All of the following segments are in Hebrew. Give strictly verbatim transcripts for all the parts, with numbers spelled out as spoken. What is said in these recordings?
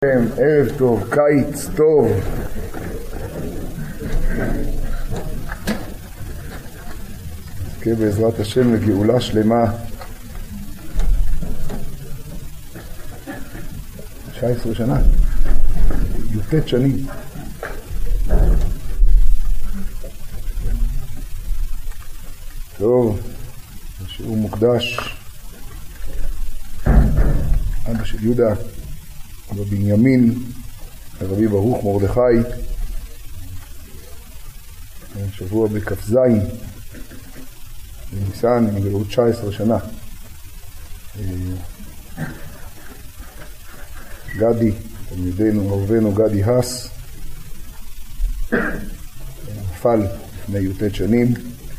ערב טוב, קיץ טוב. נזכה בעזרת השם לגאולה שלמה. תשע עשרה שנה, י"ט שנים. טוב, שיעור מוקדש אבא של יהודה אבא בנימין, הרבי ברוך מרדכי, שבוע בכ"ז בניסן, בעוד תשע עשרה שנה. גדי, תלמידנו, אהובנו גדי הס, נפל לפני י"ט שנים.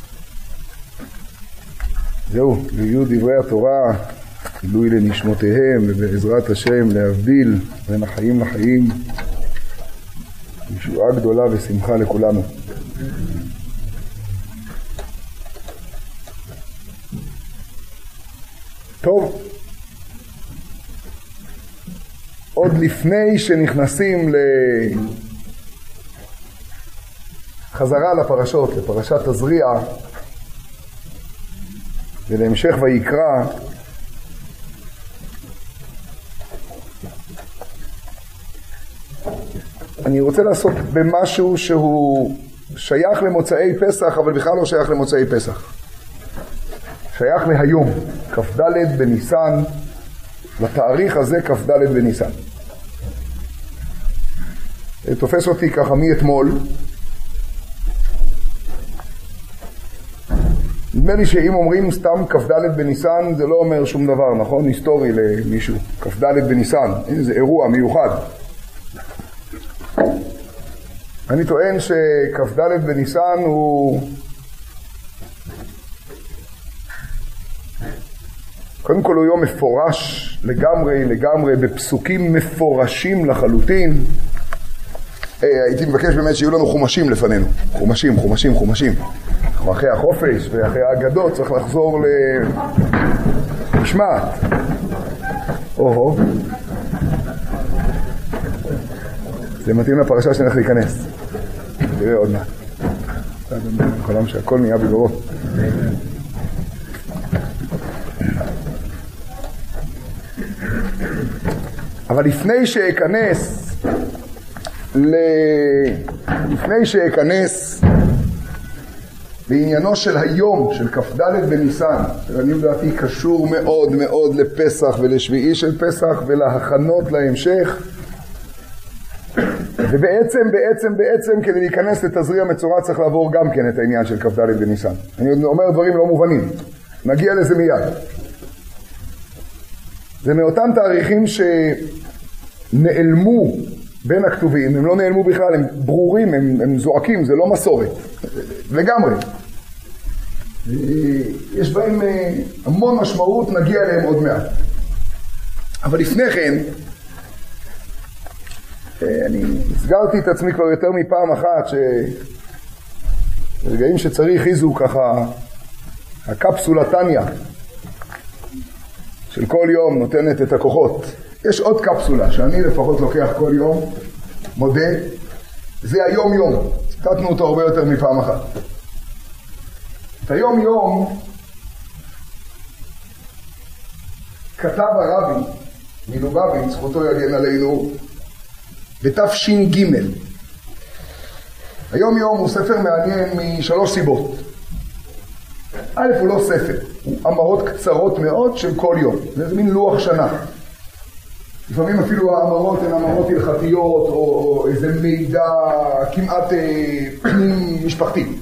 זהו, ליהיו דברי התורה, עילוי לנשמותיהם, ובעזרת השם להבדיל בין החיים לחיים, ישועה גדולה ושמחה לכולנו. טוב, עוד לפני שנכנסים לחזרה לפרשות, לפרשת תזריע ולהמשך ויקרא, אני רוצה לעשות במשהו שהוא שייך למוצאי פסח, אבל בכלל לא שייך למוצאי פסח. שייך להיום, כ"ד בניסן, לתאריך הזה כ"ד בניסן. תופס אותי ככה מאתמול. נדמה לי שאם אומרים סתם כ"ד בניסן, זה לא אומר שום דבר, נכון? היסטורי למישהו. כ"ד בניסן, זה אירוע מיוחד. אני טוען שכ"ד בניסן הוא קודם כל הוא יום מפורש לגמרי, לגמרי בפסוקים מפורשים לחלוטין. הייתי מבקש באמת שיהיו לנו חומשים לפנינו, חומשים, חומשים, חומשים. אחרי החופש ואחרי האגדות צריך לחזור למשמעת. או-הו. זה מתאים לפרשה שנלך להיכנס. תראה עוד מעט. חלום שהכל נהיה בגורו. אבל לפני שאכנס ל... לפני שאכנס בעניינו של היום, של כ"ד בניסן, שאני לדעתי קשור מאוד מאוד לפסח ולשביעי של פסח ולהכנות להמשך, ובעצם, בעצם, בעצם, כדי להיכנס לתזריע מצורע צריך לעבור גם כן את העניין של כ"ד בניסן. אני אומר דברים לא מובנים, נגיע לזה מיד. זה מאותם תאריכים שנעלמו בין הכתובים, הם לא נעלמו בכלל, הם ברורים, הם, הם זועקים, זה לא מסורת, לגמרי. יש בהם המון משמעות, נגיע אליהם עוד מעט. אבל לפני כן, אני הסגרתי את עצמי כבר יותר מפעם אחת שברגעים שצריך חיזוק ככה הקפסולה טניה של כל יום נותנת את הכוחות. יש עוד קפסולה שאני לפחות לוקח כל יום, מודה, זה היום יום, ציטטנו אותו הרבה יותר מפעם אחת. את היום יום כתב הרבי מלובביץ', זכותו יגן עלינו, בתש"ג. היום יום הוא ספר מעניין משלוש סיבות. א', הוא לא ספר, הוא אמרות קצרות מאוד של כל יום. זה מין לוח שנה. לפעמים אפילו האמרות הן אמרות הלכתיות או, או איזה מידע כמעט אה, פנים משפחתי.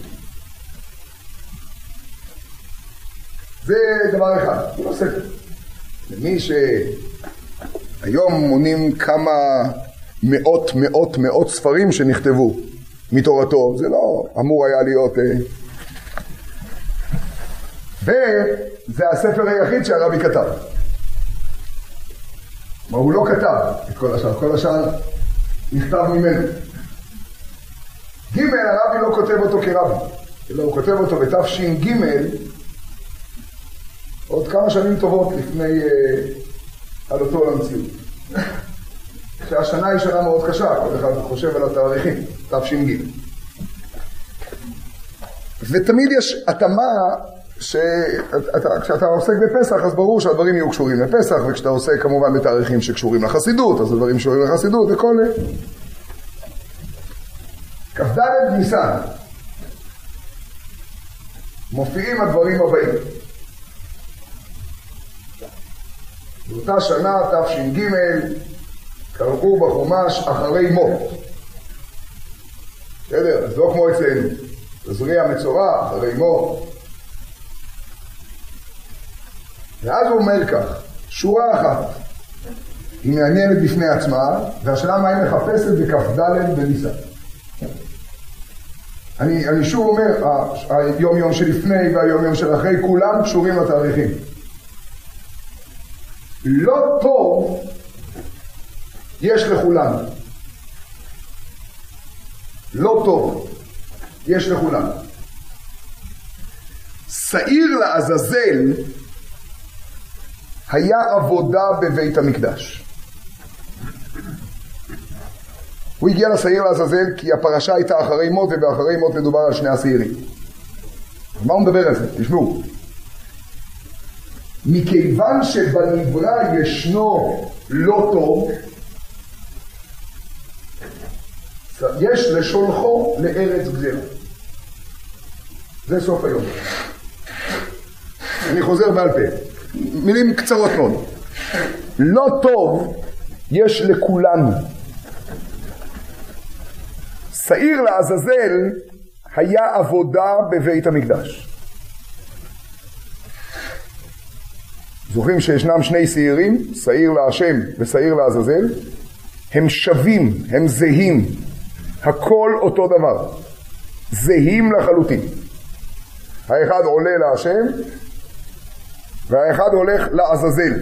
זה דבר אחד, הוא לא ספר. למי שהיום מונים כמה מאות מאות מאות ספרים שנכתבו מתורתו, זה לא אמור היה להיות... אה... וזה הספר היחיד שהרבי כתב. מה הוא לא כתב את כל השאר, כל השאר נכתב ממנו. ג' הרבי לא כותב אותו כרבי, אלא הוא כותב אותו בתש"ג, עוד כמה שנים טובות לפני עלותו למציאות. שהשנה היא שנה מאוד קשה, כל אחד חושב על התאריכים, תש"ג. ותמיד יש התאמה שכשאתה עוסק בפסח אז ברור שהדברים יהיו קשורים לפסח, וכשאתה עוסק כמובן בתאריכים שקשורים לחסידות, אז הדברים קשורים לחסידות וכל... כ"ד ניסן מופיעים הדברים הבאים. באותה שנה תש"ג קראו בחומש אחרי מות. בסדר? אז לא כמו אצלנו. תזריע מצורע אחרי מות. ואז הוא אומר כך, שורה אחת, היא מעניינת בפני עצמה, והשאלה מה היא מחפשת בכ"ד בניסן. אני, אני שוב אומר, היום יום שלפני והיום יום של אחרי, כולם קשורים לתאריכים. לא טוב יש לכולם. לא טוב יש לכולם. שעיר לעזאזל היה עבודה בבית המקדש. הוא הגיע לשעיר לעזאזל כי הפרשה הייתה אחרי מות, ובאחרי מות מדובר על שני השעירים. מה הוא מדבר על זה? תשמעו. מכיוון שבנברא ישנו לא טוב, יש לשולחו לארץ גזירה. זה סוף היום. אני חוזר בעל פה. מילים קצרות מאוד. לא טוב יש לכולנו. שעיר לעזאזל היה עבודה בבית המקדש. זוכרים שישנם שני שעירים, שעיר להשם ושעיר לעזאזל? הם שווים, הם זהים. הכל אותו דבר. זהים לחלוטין. האחד עולה להשם והאחד הולך לעזאזל.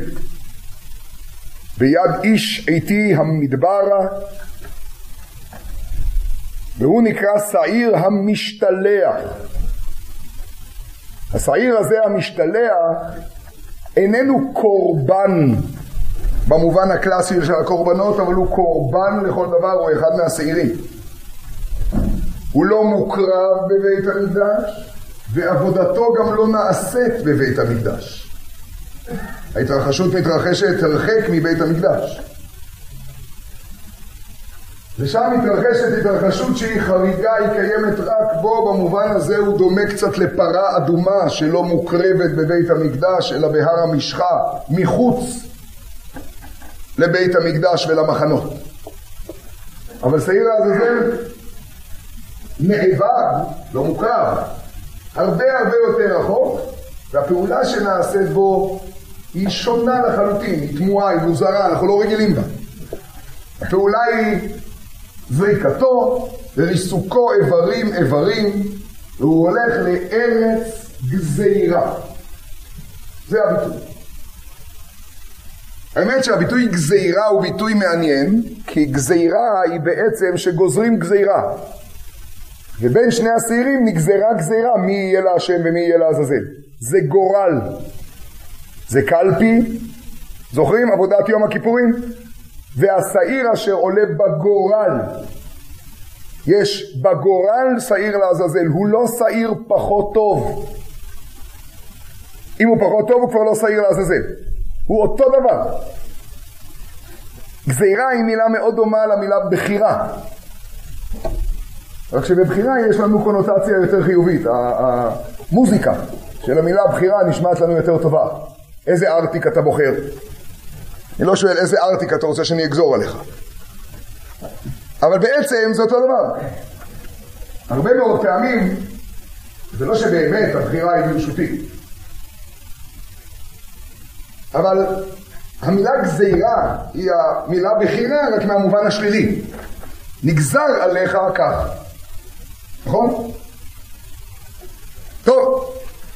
ביד איש איתי המדברה, והוא נקרא שעיר המשתלח. השעיר הזה המשתלח איננו קורבן במובן הקלאסי של הקורבנות, אבל הוא קורבן לכל דבר, הוא אחד מהשעירים. הוא לא מוקרב בבית המקדש, ועבודתו גם לא נעשית בבית המקדש. ההתרחשות מתרחשת הרחק מבית המקדש. ושם מתרחשת התרחשות שהיא חריגה, היא קיימת רק בו, במובן הזה הוא דומה קצת לפרה אדומה שלא מוקרבת בבית המקדש, אלא בהר המשחה, מחוץ לבית המקדש ולמחנות. אבל שעיר לעזאזל נאבד, לא מוקרב, הרבה הרבה יותר רחוק, והפעולה שנעשית בו היא שונה לחלוטין, היא תמוהה, היא מוזרה, אנחנו לא רגילים בה. הפעולה היא זריקתו וריסוקו איברים איברים, והוא הולך לארץ גזירה. זה הביטוי. האמת שהביטוי גזירה הוא ביטוי מעניין, כי גזירה היא בעצם שגוזרים גזירה. ובין שני השעירים נגזרה גזירה, מי יהיה להשם ומי יהיה לעזאזל. זה גורל. זה קלפי. זוכרים עבודת יום הכיפורים? והשעיר אשר עולה בגורל. יש בגורל שעיר לעזאזל. הוא לא שעיר פחות טוב. אם הוא פחות טוב הוא כבר לא שעיר לעזאזל. הוא אותו דבר. גזירה היא מילה מאוד דומה למילה בחירה. רק שבבחירה יש לנו קונוטציה יותר חיובית. המוזיקה של המילה בחירה נשמעת לנו יותר טובה. איזה ארטיק אתה בוחר? אני לא שואל איזה ארטיק אתה רוצה שאני אגזור עליך. אבל בעצם זה אותו דבר. הרבה מאוד פעמים, זה לא שבאמת הבחירה היא ברשותי. אבל המילה גזירה היא המילה בחירה רק מהמובן השלילי. נגזר עליך כך. נכון? טוב.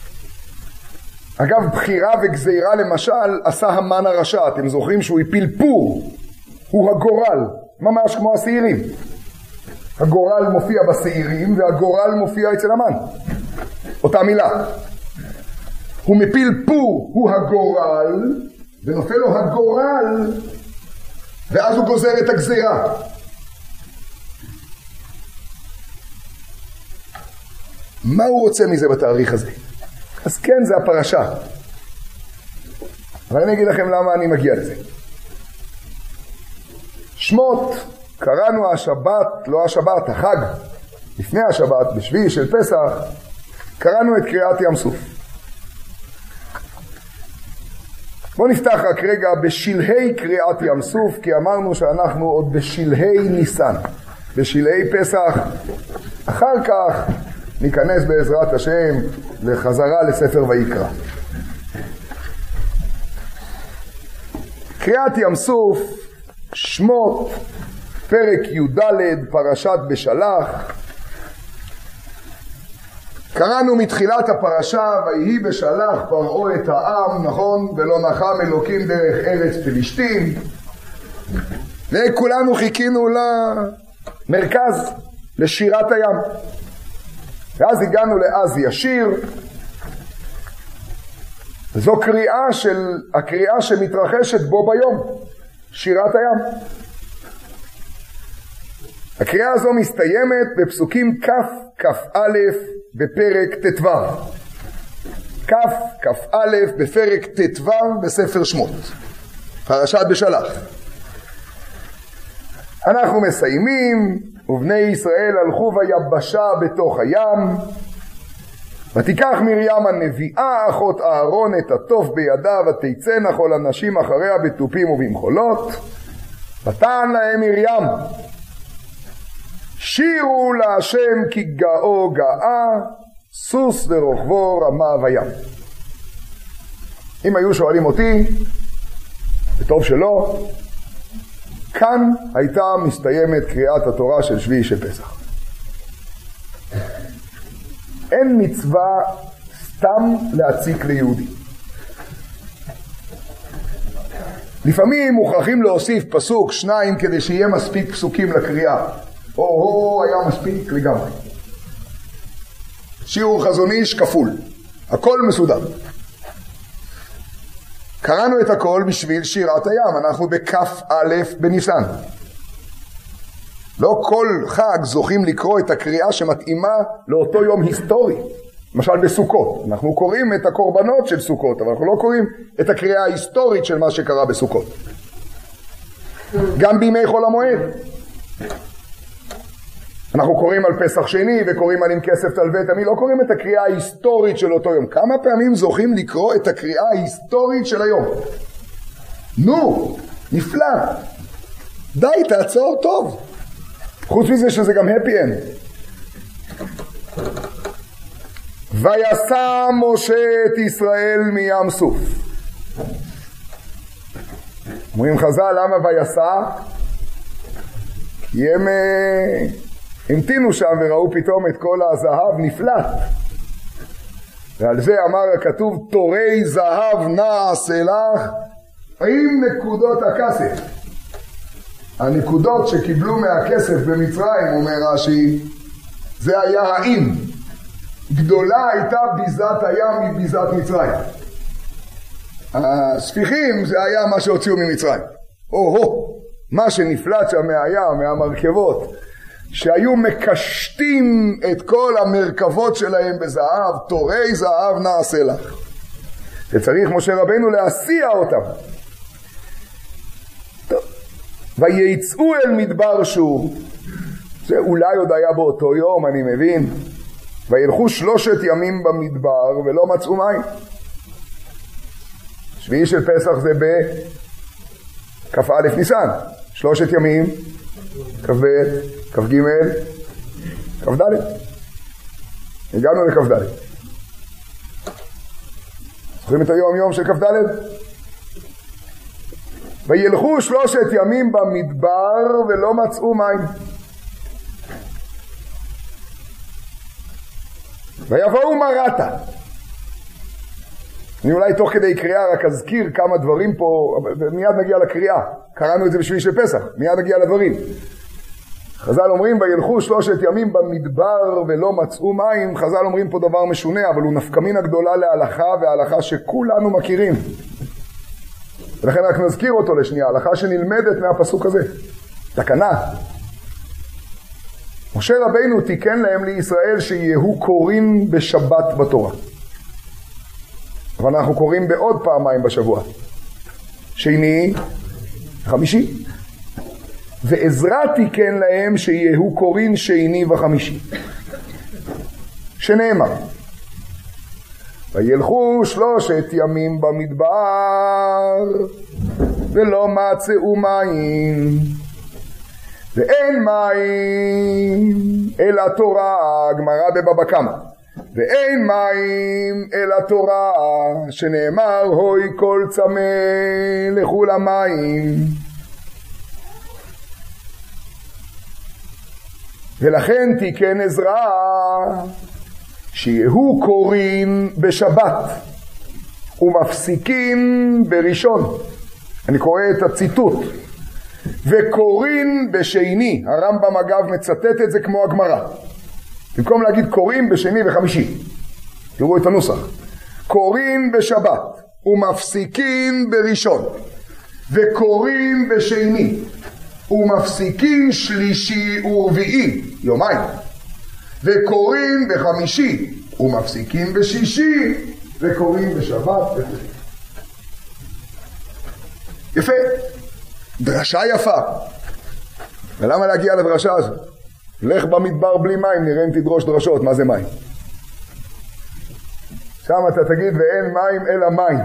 אגב, בחירה וגזירה למשל עשה המן הרשע. אתם זוכרים שהוא הפיל פור. הוא הגורל. ממש כמו השעירים. הגורל מופיע בשעירים והגורל מופיע אצל המן. אותה מילה. הוא מפיל פור, הוא הגורל, ונופל לו הגורל ואז הוא גוזר את הגזירה. מה הוא רוצה מזה בתאריך הזה? אז כן, זה הפרשה. אבל אני אגיד לכם למה אני מגיע לזה. שמות, קראנו השבת, לא השבת, החג, לפני השבת, בשביעי של פסח, קראנו את קריאת ים סוף. בואו נפתח רק רגע בשלהי קריאת ים סוף, כי אמרנו שאנחנו עוד בשלהי ניסן, בשלהי פסח. אחר כך ניכנס בעזרת השם לחזרה לספר ויקרא. קריאת ים סוף, שמות, פרק י"ד, פרשת בשלח. קראנו מתחילת הפרשה, ויהי בשלח פרעה את העם, נכון? ולא נחם אלוקים דרך ארץ פלישתים. וכולנו חיכינו למרכז, לשירת הים. ואז הגענו לאז ישיר. זו קריאה של, הקריאה שמתרחשת בו ביום, שירת הים. הקריאה הזו מסתיימת בפסוקים כ' כ"א בפרק ט"ו. כ' כ"א בפרק ט"ו בספר שמות. פרשת בשלח. אנחנו מסיימים, ובני ישראל הלכו ביבשה בתוך הים. ותיקח מרים הנביאה אחות אהרון את התוף בידה, ותצאנה כל הנשים אחריה בתופים ובמחולות. ותען להם מרים, שירו להשם כי גאו גאה, סוס ורוכבו רמה וים. אם היו שואלים אותי, וטוב שלא, כאן הייתה מסתיימת קריאת התורה של שביעי של פסח. אין מצווה סתם להציק ליהודי. לפעמים מוכרחים להוסיף פסוק, שניים, כדי שיהיה מספיק פסוקים לקריאה. או-הו, היה מספיק לגמרי. שיעור חזון איש כפול. הכל מסודר. קראנו את הכל בשביל שירת הים. אנחנו בכף א' בניסן. לא כל חג זוכים לקרוא את הקריאה שמתאימה לאותו יום היסטורי. למשל בסוכות. אנחנו קוראים את הקורבנות של סוכות, אבל אנחנו לא קוראים את הקריאה ההיסטורית של מה שקרה בסוכות. גם בימי חול המועד. אנחנו קוראים על פסח שני וקוראים על עם כסף תלווה תמיד, לא קוראים את הקריאה ההיסטורית של אותו יום. כמה פעמים זוכים לקרוא את הקריאה ההיסטורית של היום? נו, נפלא. די, תעצור טוב. חוץ מזה שזה גם happy end. ויסע משה את ישראל מים סוף. אומרים חז"ל, למה ויסע? כי הם המתינו שם וראו פתאום את כל הזהב נפלט. ועל זה אמר הכתוב, תורי זהב נעשה לך עם נקודות הכסף. הנקודות שקיבלו מהכסף במצרים, אומר רש"י, זה היה האם. גדולה הייתה ביזת הים מביזת מצרים. הספיחים זה היה מה שהוציאו ממצרים. או-הו, מה שנפלט שם מהים, מהמרכבות, שהיו מקשטים את כל המרכבות שלהם בזהב, תורי זהב נעשה לך. וצריך משה רבנו להסיע אותם. טוב. ויצאו אל מדבר שור, זה אולי עוד היה באותו יום, אני מבין. וילכו שלושת ימים במדבר ולא מצאו מים. שביעי של פסח זה בכ"א ניסן. שלושת ימים, כ"ב, כ"ג, כ"ד. הגענו לכ"ד. זוכרים את היום יום של כ"ד? וילכו שלושת ימים במדבר ולא מצאו מים. ויבואו מרתה. אני אולי תוך כדי קריאה רק אזכיר כמה דברים פה, ומיד נגיע לקריאה. קראנו את זה בשביעי של פסח, מיד נגיע לדברים. חז"ל אומרים, וילכו שלושת ימים במדבר ולא מצאו מים. חז"ל אומרים פה דבר משונה, אבל הוא נפקא מינה גדולה להלכה, וההלכה שכולנו מכירים. ולכן רק נזכיר אותו לשנייה, הלכה שנלמדת מהפסוק הזה. תקנה. משה רבינו תיקן להם לישראל שיהו קוראים בשבת בתורה. אבל אנחנו קוראים בעוד פעמיים בשבוע. שני, חמישי. ועזרא תיקן להם שיהו קוראים שני וחמישי. שנאמר, וילכו שלושת ימים במדבר ולא מצאו מים, ואין מים אלא תורה, גמרא בבבא קמא, ואין מים אלא תורה, שנאמר הוי כל צמא לכו למים. ולכן תיקן עזרא שיהו קוראים בשבת ומפסיקים בראשון. אני קורא את הציטוט. וקוראים בשני, הרמב"ם אגב מצטט את זה כמו הגמרא, במקום להגיד קוראים בשני וחמישי. תראו את הנוסח. קוראים בשבת ומפסיקים בראשון, וקוראים בשני ומפסיקים שלישי ורביעי, יומיים, וקוראים בחמישי ומפסיקים בשישי, וקוראים בשבת וכו'. יפה, דרשה יפה. ולמה להגיע לדרשה הזאת? לך במדבר בלי מים, נראה אם תדרוש דרשות, מה זה מים? שם אתה תגיד ואין מים אלא מים.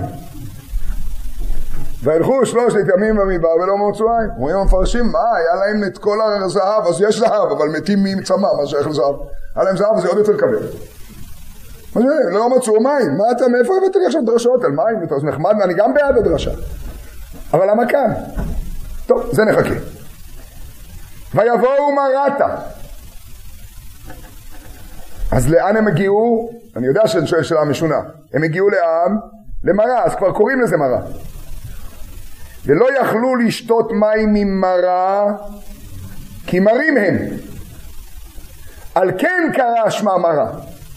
והלכו שלושת ימים במדבר ולא מצאו מים. אומרים המפרשים, מה, היה להם את כל הזהב, אז יש זהב, אבל מתים מצמא, מה שייך לזהב? היה להם זהב, זה עוד יותר כבד. מה זה? לא מצאו מים. מה אתה, מאיפה הבאת לי עכשיו דרשות על מים? אז נחמד, אני גם בעד הדרשה. אבל למה כאן? טוב, זה נחכה. ויבואו מרתה. אז לאן הם הגיעו? אני יודע שאני שואל שאלה משונה. הם הגיעו לאן? למרה, אז כבר קוראים לזה מרה. ולא יכלו לשתות מים ממרה, כי מרים הם. על כן קרא שמה מרה.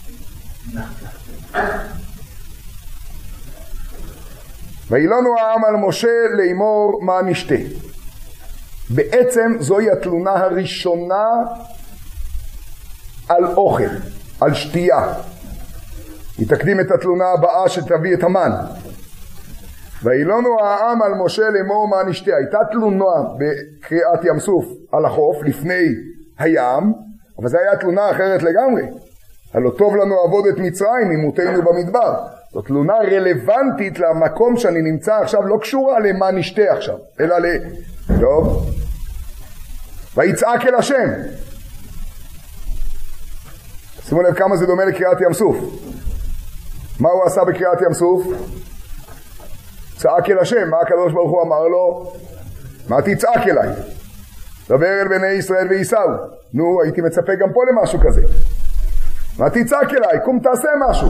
וילונו העם על משה לאמור מה נשתה. בעצם זוהי התלונה הראשונה על אוכל, על שתייה. היא תקדים את התלונה הבאה שתביא את המן. וילונו העם על משה לאמור מה נשתה. הייתה תלונה בקריאת ים סוף על החוף לפני הים, אבל זו הייתה תלונה אחרת לגמרי. הלא טוב לנו עבוד את מצרים ממותנו במדבר. זו תלונה רלוונטית למקום שאני נמצא עכשיו, לא קשורה למה נשתה עכשיו, אלא ל... טוב. ויצעק אל השם. שימו לב כמה זה דומה לקריאת ים סוף. מה הוא עשה בקריאת ים סוף? צעק אל השם. מה הקדוש ברוך הוא אמר לו? מה תצעק אליי? דבר אל בני ישראל ויסעו. נו, הייתי מצפה גם פה למשהו כזה. מה תצעק אליי? קום תעשה משהו.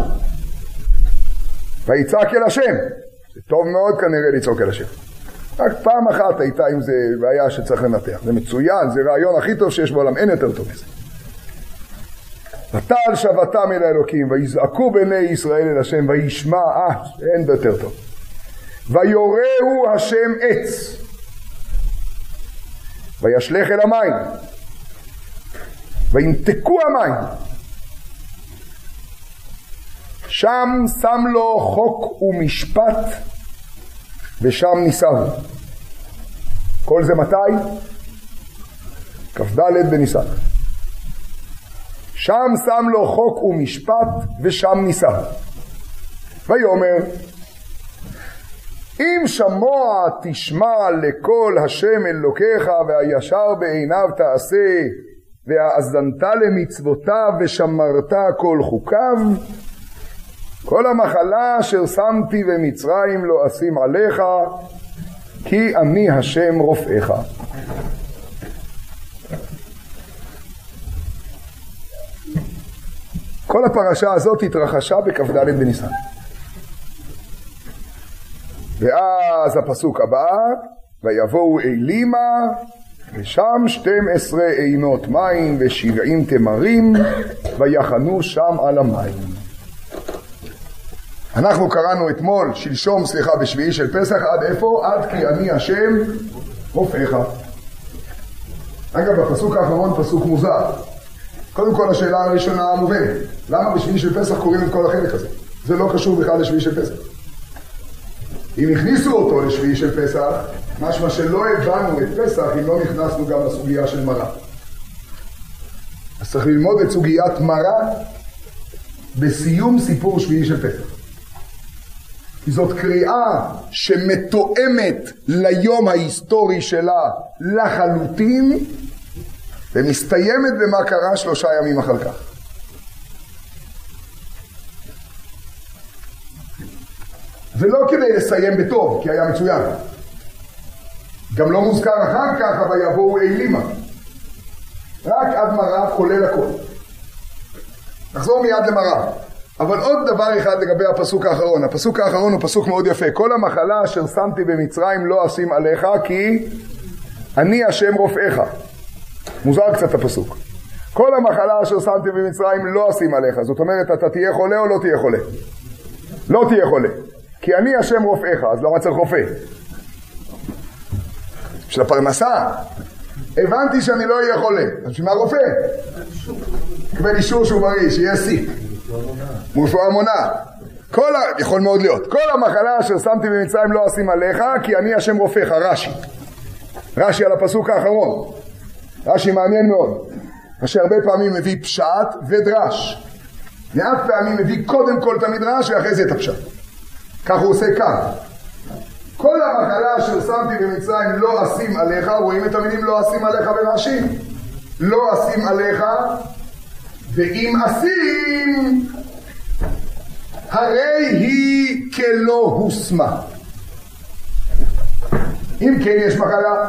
ויצעק אל השם. זה טוב מאוד כנראה לצעוק אל השם. רק פעם אחת הייתה עם זה בעיה שצריך לנתח. זה מצוין, זה רעיון הכי טוב שיש בעולם, אין יותר טוב מזה. ותעל שבתם אל האלוקים, ויזעקו בני ישראל אל השם, וישמע, אה, אין יותר טוב. ויורהו השם עץ, וישלך אל המים, וינתקו המים. שם שם לו חוק ומשפט, ושם ניסהו. כל זה מתי? כ"ד בניסן. שם שם לו חוק ומשפט, ושם ניסהו. ויאמר, אם שמוע תשמע לקול השם אלוקיך, והישר בעיניו תעשה, והאזנת למצוותיו, ושמרת כל חוקיו, כל המחלה אשר שמתי במצרים לא אשים עליך, כי אני השם רופאך. כל הפרשה הזאת התרחשה בכ"ד בניסן. ואז הפסוק הבא, ויבואו אלימה, ושם שתים עשרה עינות מים ושבעים תמרים, ויחנו שם על המים. אנחנו קראנו אתמול, שלשום, סליחה, בשביעי של פסח, עד איפה? עד כי אני השם רופאיך. אגב, בפסוק האחרון פסוק מוזר. קודם כל השאלה הראשונה המובנת, למה בשביעי של פסח קוראים את כל החלק הזה? זה לא קשור בכלל לשביעי של פסח. אם הכניסו אותו לשביעי של פסח, משמע שלא הבנו את פסח אם לא נכנסנו גם לסוגיה של מראה. אז צריך ללמוד את סוגיית מראה בסיום סיפור שביעי של פסח. כי זאת קריאה שמתואמת ליום ההיסטורי שלה לחלוטין, ומסתיימת במה קרה שלושה ימים אחר כך. ולא כדי לסיים בטוב, כי היה מצוין. גם לא מוזכר אחר כך, אבל יבואו אילימה. רק עד מראה כולל הכל. נחזור מיד למראה. אבל עוד דבר אחד לגבי הפסוק האחרון. הפסוק האחרון הוא פסוק מאוד יפה. כל המחלה אשר שמתי במצרים לא אשים עליך, כי אני השם רופאיך. מוזר קצת הפסוק. כל המחלה אשר שמתי במצרים לא אשים עליך. זאת אומרת, אתה תהיה חולה או לא תהיה חולה? לא תהיה חולה. כי אני השם רופאיך, אז למה צריך רופא? של הפרנסה. הבנתי שאני לא אהיה חולה. אז שמה רופא? קבל אישור שהוא בריא, שיהיה סי. מופרע מונע. כל ה... יכול מאוד להיות. כל המחלה אשר שמתי במצרים לא אשים עליך, כי אני השם רופאיך. רש"י. רש"י על הפסוק האחרון. רש"י מעניין מאוד. רש"י הרבה פעמים מביא פשט ודרש. מעט פעמים מביא קודם כל את המדרש ואחרי זה את הפשט. כך הוא עושה כאן. כל המחלה אשר שמתי במצרים לא אשים עליך, רואים את המילים לא אשים עליך ברש"י? לא אשים עליך, ואם אשים, הרי היא כלא הושמה. אם כן יש מחלה,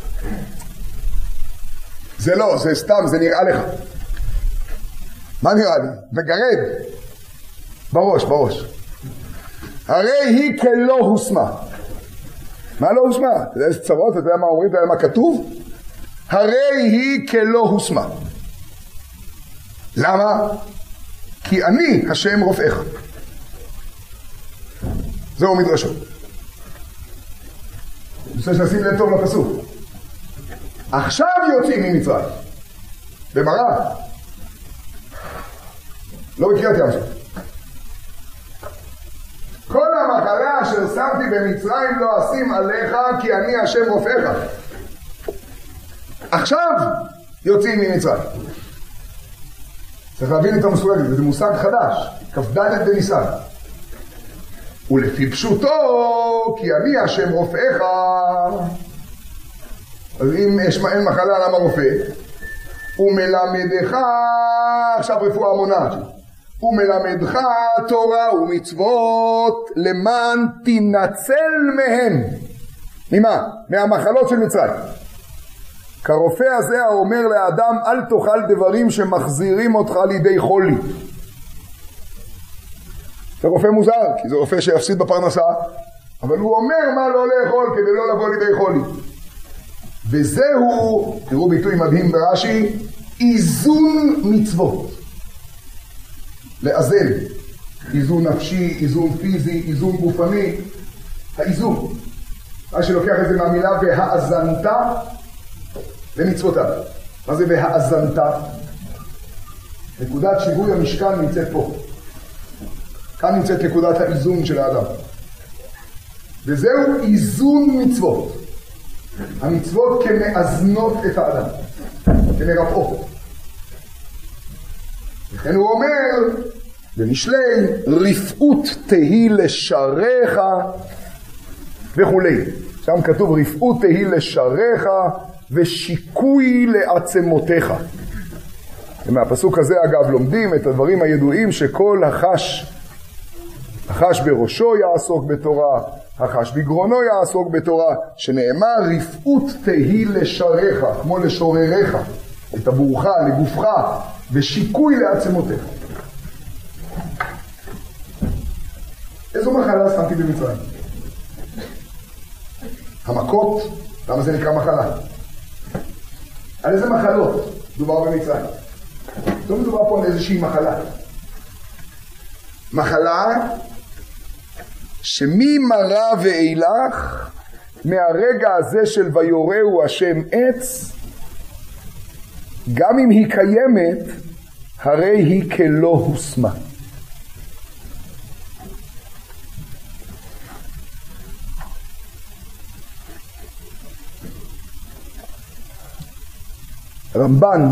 זה לא, זה סתם, זה נראה לך. מה נראה לי? מגרד. בראש, בראש. הרי היא כלא הושמה. מה לא הושמה? אתה יודע איזה צרות, אתה יודע מה אומרים, אתה יודע מה כתוב? הרי היא כלא הושמה. למה? כי אני השם רופאיך. זהו מדרשו. אני רוצה שנשים לב טוב לפסוק. עכשיו יוצאים ממצרים. במראה. לא בקריאת ים שם. כל המחלה אשר שמתי במצרים לא אשים עליך, כי אני השם רופאיך. עכשיו יוצאים ממצרים. צריך להבין את המושג הזה, זה מושג חדש, כ"ד בניסן. ולפי פשוטו, כי אני השם רופאיך. אז אם יש אין מחלה, למה רופא? ומלמדך, עכשיו רפואה מונעת. ומלמדך תורה ומצוות למען תנצל מהן. ממה? מהמחלות של מצרים. כרופא הזה האומר לאדם אל תאכל דברים שמחזירים אותך לידי חולי. זה רופא מוזר, כי זה רופא שיפסיד בפרנסה, אבל הוא אומר מה לא לאכול כדי לא לבוא לידי חולי. וזהו, תראו ביטוי מדהים ברש"י, איזון מצוות. לאזן, איזון נפשי, איזון פיזי, איזון גופני, האיזון. מה שלוקח את זה מהמילה והאזנת למצוותיו. מה זה והאזנת? נקודת שיווי המשכן נמצאת פה. כאן נמצאת נקודת האיזון של האדם. וזהו איזון מצוות. המצוות כמאזנות את האדם, כמרפאות. לכן הוא אומר, במשלי, רפאות תהי לשריך וכולי. שם כתוב רפאות תהי לשריך ושיקוי לעצמותיך. ומהפסוק הזה אגב לומדים את הדברים הידועים שכל החש, החש בראשו יעסוק בתורה, החש בגרונו יעסוק בתורה, שנאמר רפאות תהי לשריך, כמו לשורריך, לטבורך, לגופך, ושיקוי לעצמותיך. איזו מחלה שמתי במצרים? המכות, למה זה נקרא מחלה? על איזה מחלות דובר במצרים? לא מדובר פה על איזושהי מחלה. מחלה שממרא ואילך, מהרגע הזה של ויורהו השם עץ, גם אם היא קיימת, הרי היא כלא הושמה. רמב"ן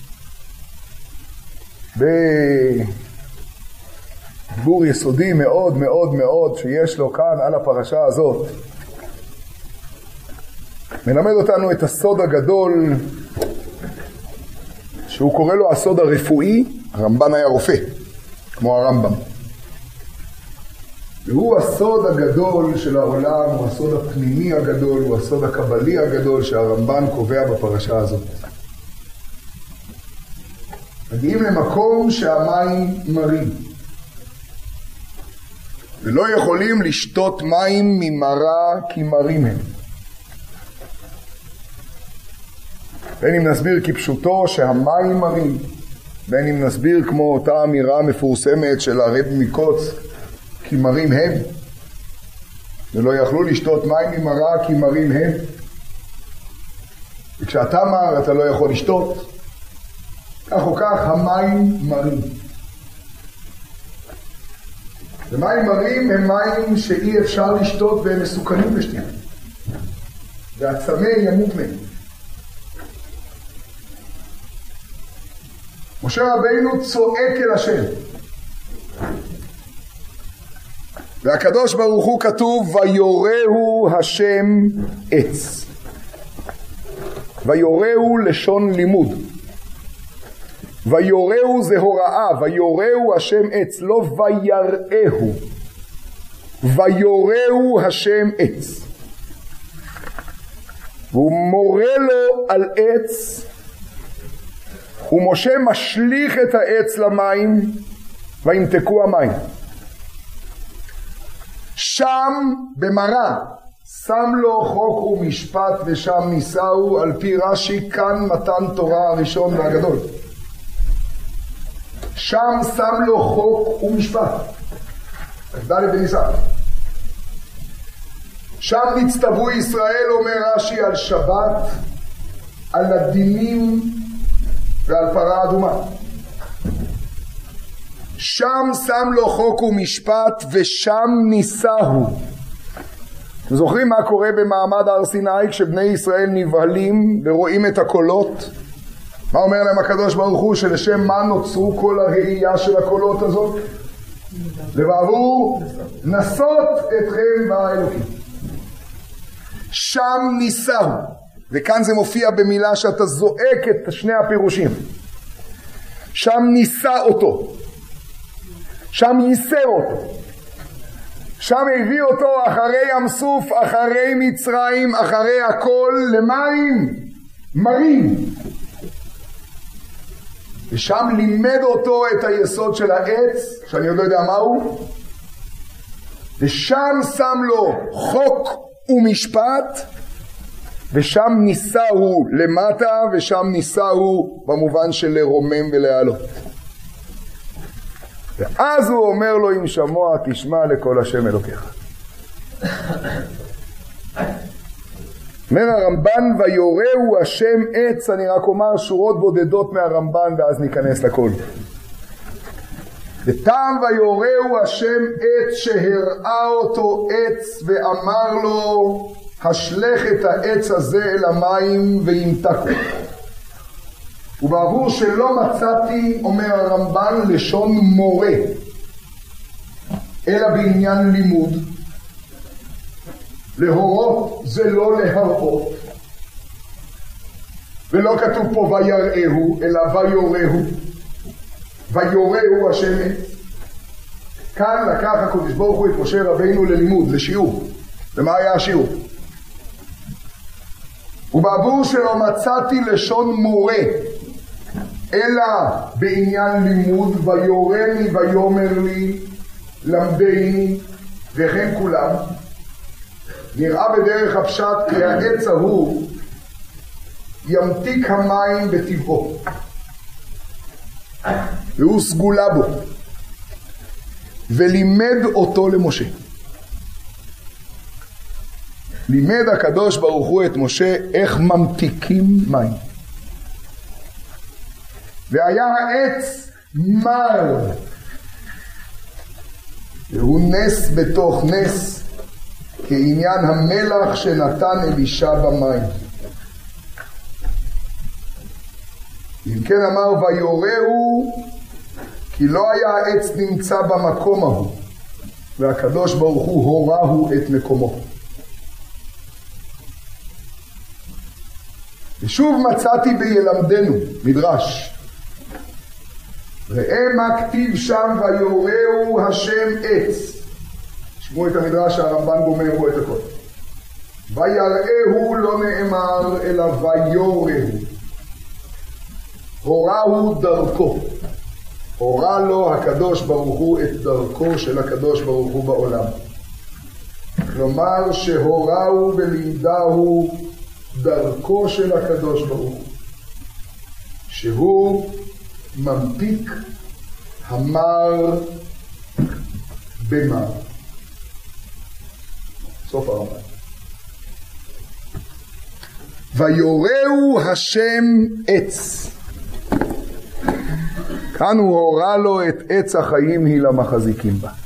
בדיבור יסודי מאוד מאוד מאוד שיש לו כאן על הפרשה הזאת, מלמד אותנו את הסוד הגדול שהוא קורא לו הסוד הרפואי. הרמב"ן היה רופא כמו הרמב"ם, והוא הסוד הגדול של העולם, הוא הסוד הפנימי הגדול, הוא הסוד הקבלי הגדול שהרמב"ן קובע בפרשה הזאת. מגיעים למקום שהמים מרים, ולא יכולים לשתות מים ממרא כי מרים הם. בין אם נסביר כפשוטו שהמים מרים, בין אם נסביר כמו אותה אמירה מפורסמת של הרב מקוץ, כי מרים הם, ולא יכלו לשתות מים ממרא כי מרים הם. וכשאתה מר אתה לא יכול לשתות, כך או כך המים מרים. ומים מרים הם מים שאי אפשר לשתות והם מסוכנים לשתייה, והצמא ימות מהם. משה רבינו צועק אל השם, והקדוש ברוך הוא כתוב ויורהו השם עץ. ויורהו לשון לימוד, ויורהו זה הוראה, ויורהו השם עץ, לא ויראהו, ויורהו השם עץ. והוא מורה לו על עץ, ומשה משליך את העץ למים, וימתקו המים. שם במרא שם לו חוק ומשפט ושם ניסהו, על פי רש"י כאן מתן תורה הראשון והגדול. שם שם לו חוק ומשפט, ד' בניסן. שם נצטוו ישראל, אומר רש"י, על שבת, על הדינים ועל פרה אדומה. שם שם לו חוק ומשפט ושם ניסהו. אתם זוכרים מה קורה במעמד הר סיני כשבני ישראל נבהלים ורואים את הקולות? מה אומר להם הקדוש ברוך הוא? שלשם מה נוצרו כל הראייה של הקולות הזאת? לבעבור נסות אתכם באלוקים. שם ניסהו, וכאן זה מופיע במילה שאתה זועק את שני הפירושים. שם ניסה אותו, שם ייסר אותו, שם הביא אותו אחרי ים סוף, אחרי מצרים, אחרי הכל, למים מרים, ושם לימד אותו את היסוד של העץ, שאני עוד לא יודע מהו, ושם שם לו חוק ומשפט, ושם ניסהו למטה, ושם ניסהו במובן של לרומם ולהעלות. ואז הוא אומר לו, אם שמוע תשמע לכל השם אלוקיך. אומר הרמב"ן ויורהו השם עץ, אני רק אומר שורות בודדות מהרמב"ן ואז ניכנס לכל. וטעם ויורהו השם עץ שהראה אותו עץ ואמר לו השלך את העץ הזה אל המים וימתקו. ובעבור שלא מצאתי, אומר הרמב"ן, לשון מורה, אלא בעניין לימוד. להורות זה לא להראות, ולא כתוב פה ויראהו, אלא ויורהו, ויורהו השם עץ. כאן לקח הקדוש ברוך הוא את משה רבינו ללימוד, לשיעור. ומה היה השיעור? ובעבור שלא מצאתי לשון מורה, אלא בעניין לימוד, ויורני ויאמר לי למדני, וכן כולם. נראה בדרך הפשט כי העץ ההוא ימתיק המים בטבעו, והוא סגולה בו, ולימד אותו למשה. לימד הקדוש ברוך הוא את משה איך ממתיקים מים. והיה העץ מר, והוא נס בתוך נס, כעניין המלח שנתן אלישע במים. אם כן אמר ויורהו, כי לא היה העץ נמצא במקום ההוא, והקדוש ברוך הוא הורהו את מקומו. ושוב מצאתי בילמדנו, מדרש, ראה מה כתיב שם ויורהו השם עץ. שמעו את המדרש שהרמב"ן גומר בו את הכל. ויראהו לא נאמר אלא ויורהו. הורהו דרכו. הורה לו הקדוש ברוך הוא את דרכו של הקדוש ברוך הוא בעולם. כלומר שהורהו ולימדהו דרכו של הקדוש ברוך הוא, שהוא ממתיק המר במר. סוף הרמב"ן. ויורהו השם עץ. כאן הוא הורה לו את עץ החיים היא למחזיקים בה.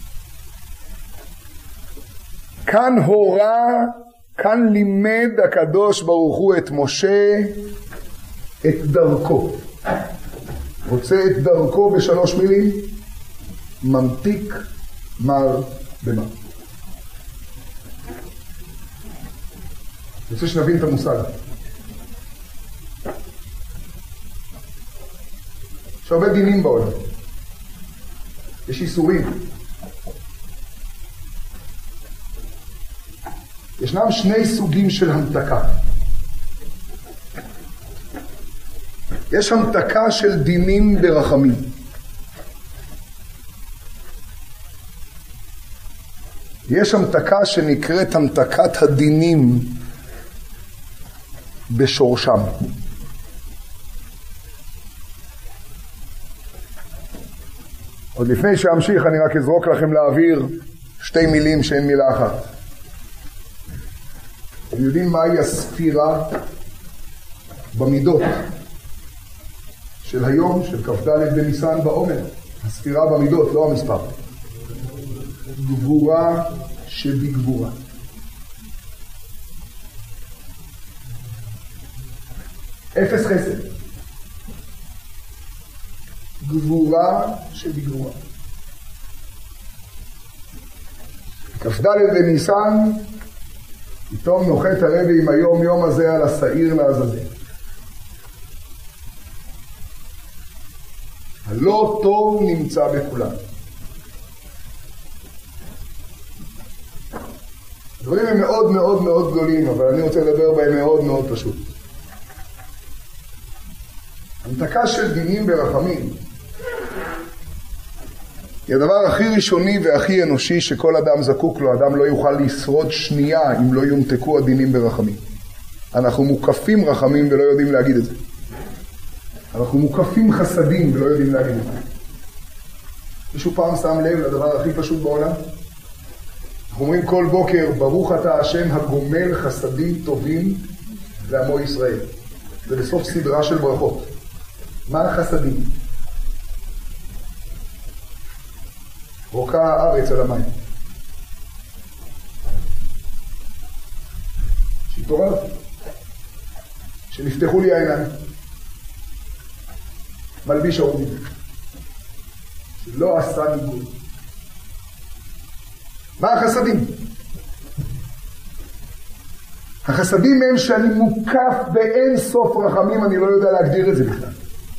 כאן הורה, כאן לימד הקדוש ברוך הוא את משה את דרכו. רוצה את דרכו בשלוש מילים? ממתיק מר במר. אני רוצה שנבין את המושג. יש הרבה דינים בעולם. יש איסורים. ישנם שני סוגים של המתקה. יש המתקה של דינים ברחמים. יש המתקה שנקראת המתקת הדינים בשורשם. עוד לפני שאמשיך אני רק אזרוק לכם לאוויר שתי מילים שהן מילה אחת. אתם יודעים מהי הספירה במידות של היום, של כ"ד בניסן בעומר? הספירה במידות, לא המספר. גבורה שבגבורה. אפס חסד. גבורה שבגבורה. כ"ד בניסן, פתאום נוחת הרבי עם היום יום הזה על השעיר לעזאזל. הלא טוב נמצא בכולם. הדברים הם מאוד מאוד מאוד גדולים, אבל אני רוצה לדבר בהם מאוד מאוד פשוט. המתקה של דינים ברחמים היא הדבר הכי ראשוני והכי אנושי שכל אדם זקוק לו. אדם לא יוכל לשרוד שנייה אם לא יומתקו הדינים ברחמים. אנחנו מוקפים רחמים ולא יודעים להגיד את זה. אנחנו מוקפים חסדים ולא יודעים להגיד את זה. מישהו פעם שם לב לדבר הכי פשוט בעולם? אנחנו אומרים כל בוקר, ברוך אתה השם הגומל חסדים טובים לעמו ישראל. זה בסוף סדרה של ברכות. מה החסדים? רוקה הארץ על המים. שהתעורר, שנפתחו לי העיניים, מלביש העובדים, שלא עשה ניגוד. מה החסדים? החסדים הם שאני מוקף באין סוף רחמים, אני לא יודע להגדיר את זה בכלל.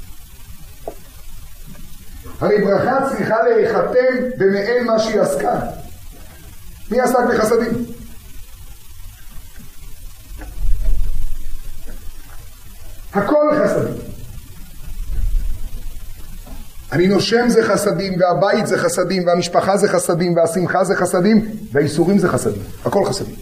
הרי ברכה צריכה להיחתם במעין מה שהיא עסקה. מי עסק בחסדים? הכל חסדים. אני נושם זה חסדים, והבית זה חסדים, והמשפחה זה חסדים, והשמחה זה חסדים, והאיסורים זה חסדים. הכל חסדים.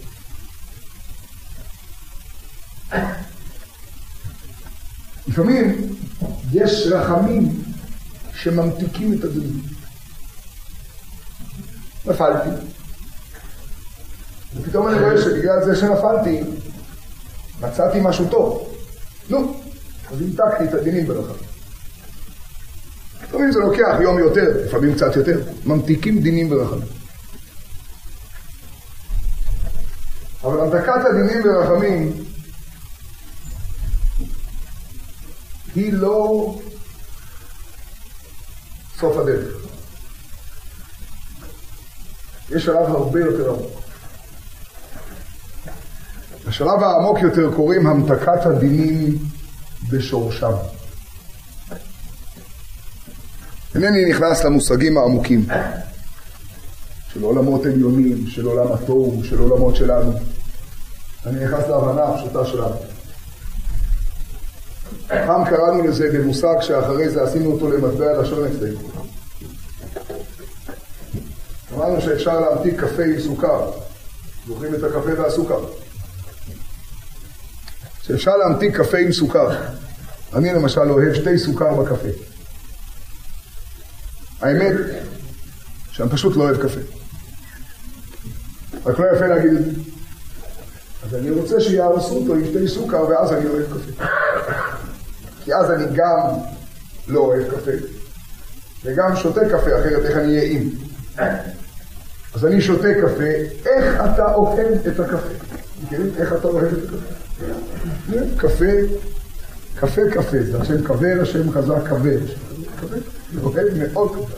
לפעמים יש רחמים שממתיקים את הדינים. נפלתי. ופתאום אני רואה שבגלל זה שנפלתי, מצאתי משהו טוב. נו, אז המתקתי את הדינים ברחמים. לפעמים זה לוקח יום יותר, לפעמים קצת יותר. ממתיקים דינים ברחמים. אבל המתקת הדינים ברחמים היא לא סוף הדרך. יש שלב הרבה יותר עמוק. בשלב העמוק יותר קוראים המתקת הדינים בשורשם. אינני נכנס למושגים העמוקים של עולמות עליונים, של עולם התוהו, של עולמות שלנו. אני נכנס להבנה הפשוטה שלנו. פעם קראנו לזה במושג שאחרי זה עשינו אותו למטבע לשון אצלנו. אמרנו שאפשר להמתיק קפה עם סוכר. זוכרים את הקפה והסוכר? שאפשר להמתיק קפה עם סוכר. אני למשל אוהב שתי סוכר בקפה. האמת שאני פשוט לא אוהב קפה. רק לא יפה להגיד את זה. אז אני רוצה שיערסו אותו עם שתי סוכר ואז אני אוהב קפה. כי אז אני גם לא אוהב קפה וגם שותה קפה, אחרת איך אני אהיה עם. אז אני שותה קפה. איך אתה אוהב את הקפה? מכירים? איך אתה אוהב את הקפה? קפה, קפה קפה, זה השם כבר, השם חזק כבר. קפה, אוהב מאוד קפה.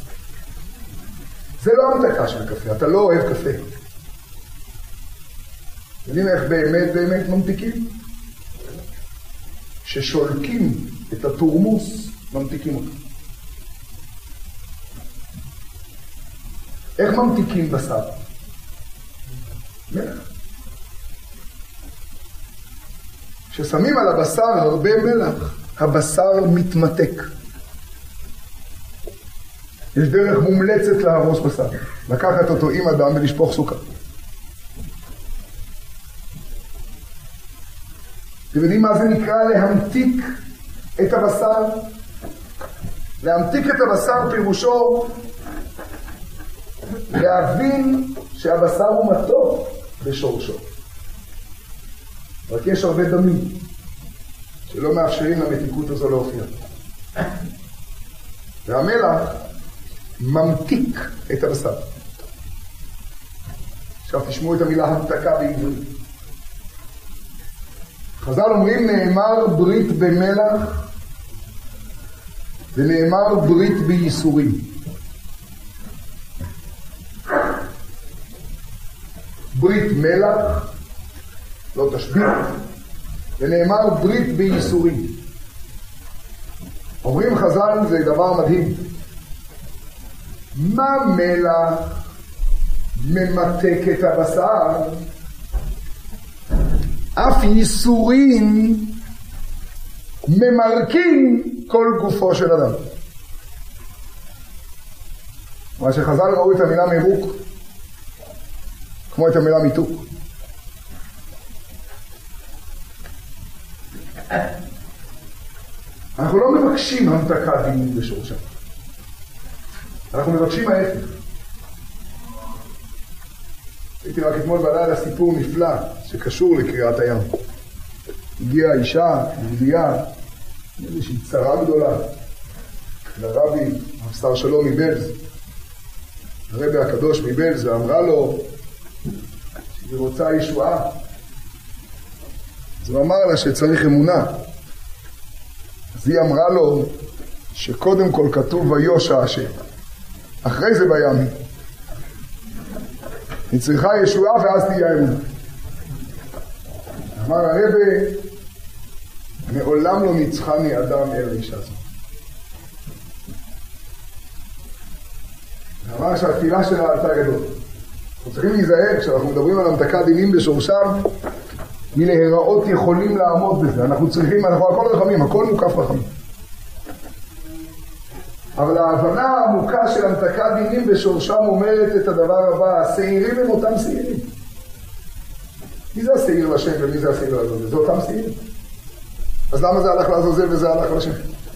זה לא המתקה של קפה, אתה לא אוהב קפה. יודעים איך באמת באמת ממתיקים? ששולקים את התורמוס, ממתיקים אותו. איך ממתיקים בשר? מלח. כששמים על הבשר הרבה מלח, הבשר מתמתק. יש דרך מומלצת להרוס בשר. לקחת אותו עם אדם ולשפוך סוכר. אתם יודעים מה זה נקרא להמתיק את הבשר? להמתיק את הבשר פירושו להבין שהבשר הוא מתוק בשורשו. רק יש הרבה דמים שלא מאפשרים למתיקות הזו להופיע. והמלח ממתיק את הבשר. עכשיו תשמעו את המילה המתקה בעברית. חז"ל אומרים נאמר ברית במלח ונאמר ברית בייסורים. ברית מלח, לא תשבית, ונאמר ברית בייסורים. אומרים חז"ל, זה דבר מדהים. מה מלח ממתק את הבשר? אף ייסורים ממרקים כל גופו של אדם. מה שחז"ל ראו את המילה מירוק כמו את המילה מיתוק. אנחנו לא מבקשים המתקת דינים בשורשם. אנחנו מבקשים ההפך. הייתי רק אתמול בלילה סיפור נפלא שקשור לקריאת הים. הגיעה אישה, יהודייה, איזושהי צרה גדולה, לרבי, הפסר שלום מבלז, הרבי הקדוש מבלז, ואמרה לו שהיא רוצה ישועה. אז הוא אמר לה שצריך אמונה. אז היא אמרה לו שקודם כל כתוב ויושע השם, אחרי זה בימים. היא צריכה ישועה ואז תהיה אמונה. אמר הרבי, מעולם לא ניצחני אדם אל האישה הזו. אמר שהתפילה שלה עלתה גדול. אנחנו צריכים להיזהר כשאנחנו מדברים על המתקת דינים בשורשם, מלהיראות יכולים לעמוד בזה. אנחנו צריכים, אנחנו הכל רחמים, הכל מוקף רחמים. אבל ההבנה העמוקה של המתקת דינים בשורשם אומרת את הדבר הבא, השעירים הם אותם שעירים. מי זה השעיר לשם ומי זה השעיר לעזאזל? זה אותם שעירים. אז למה זה הלך לעזאזל וזה הלך לשם?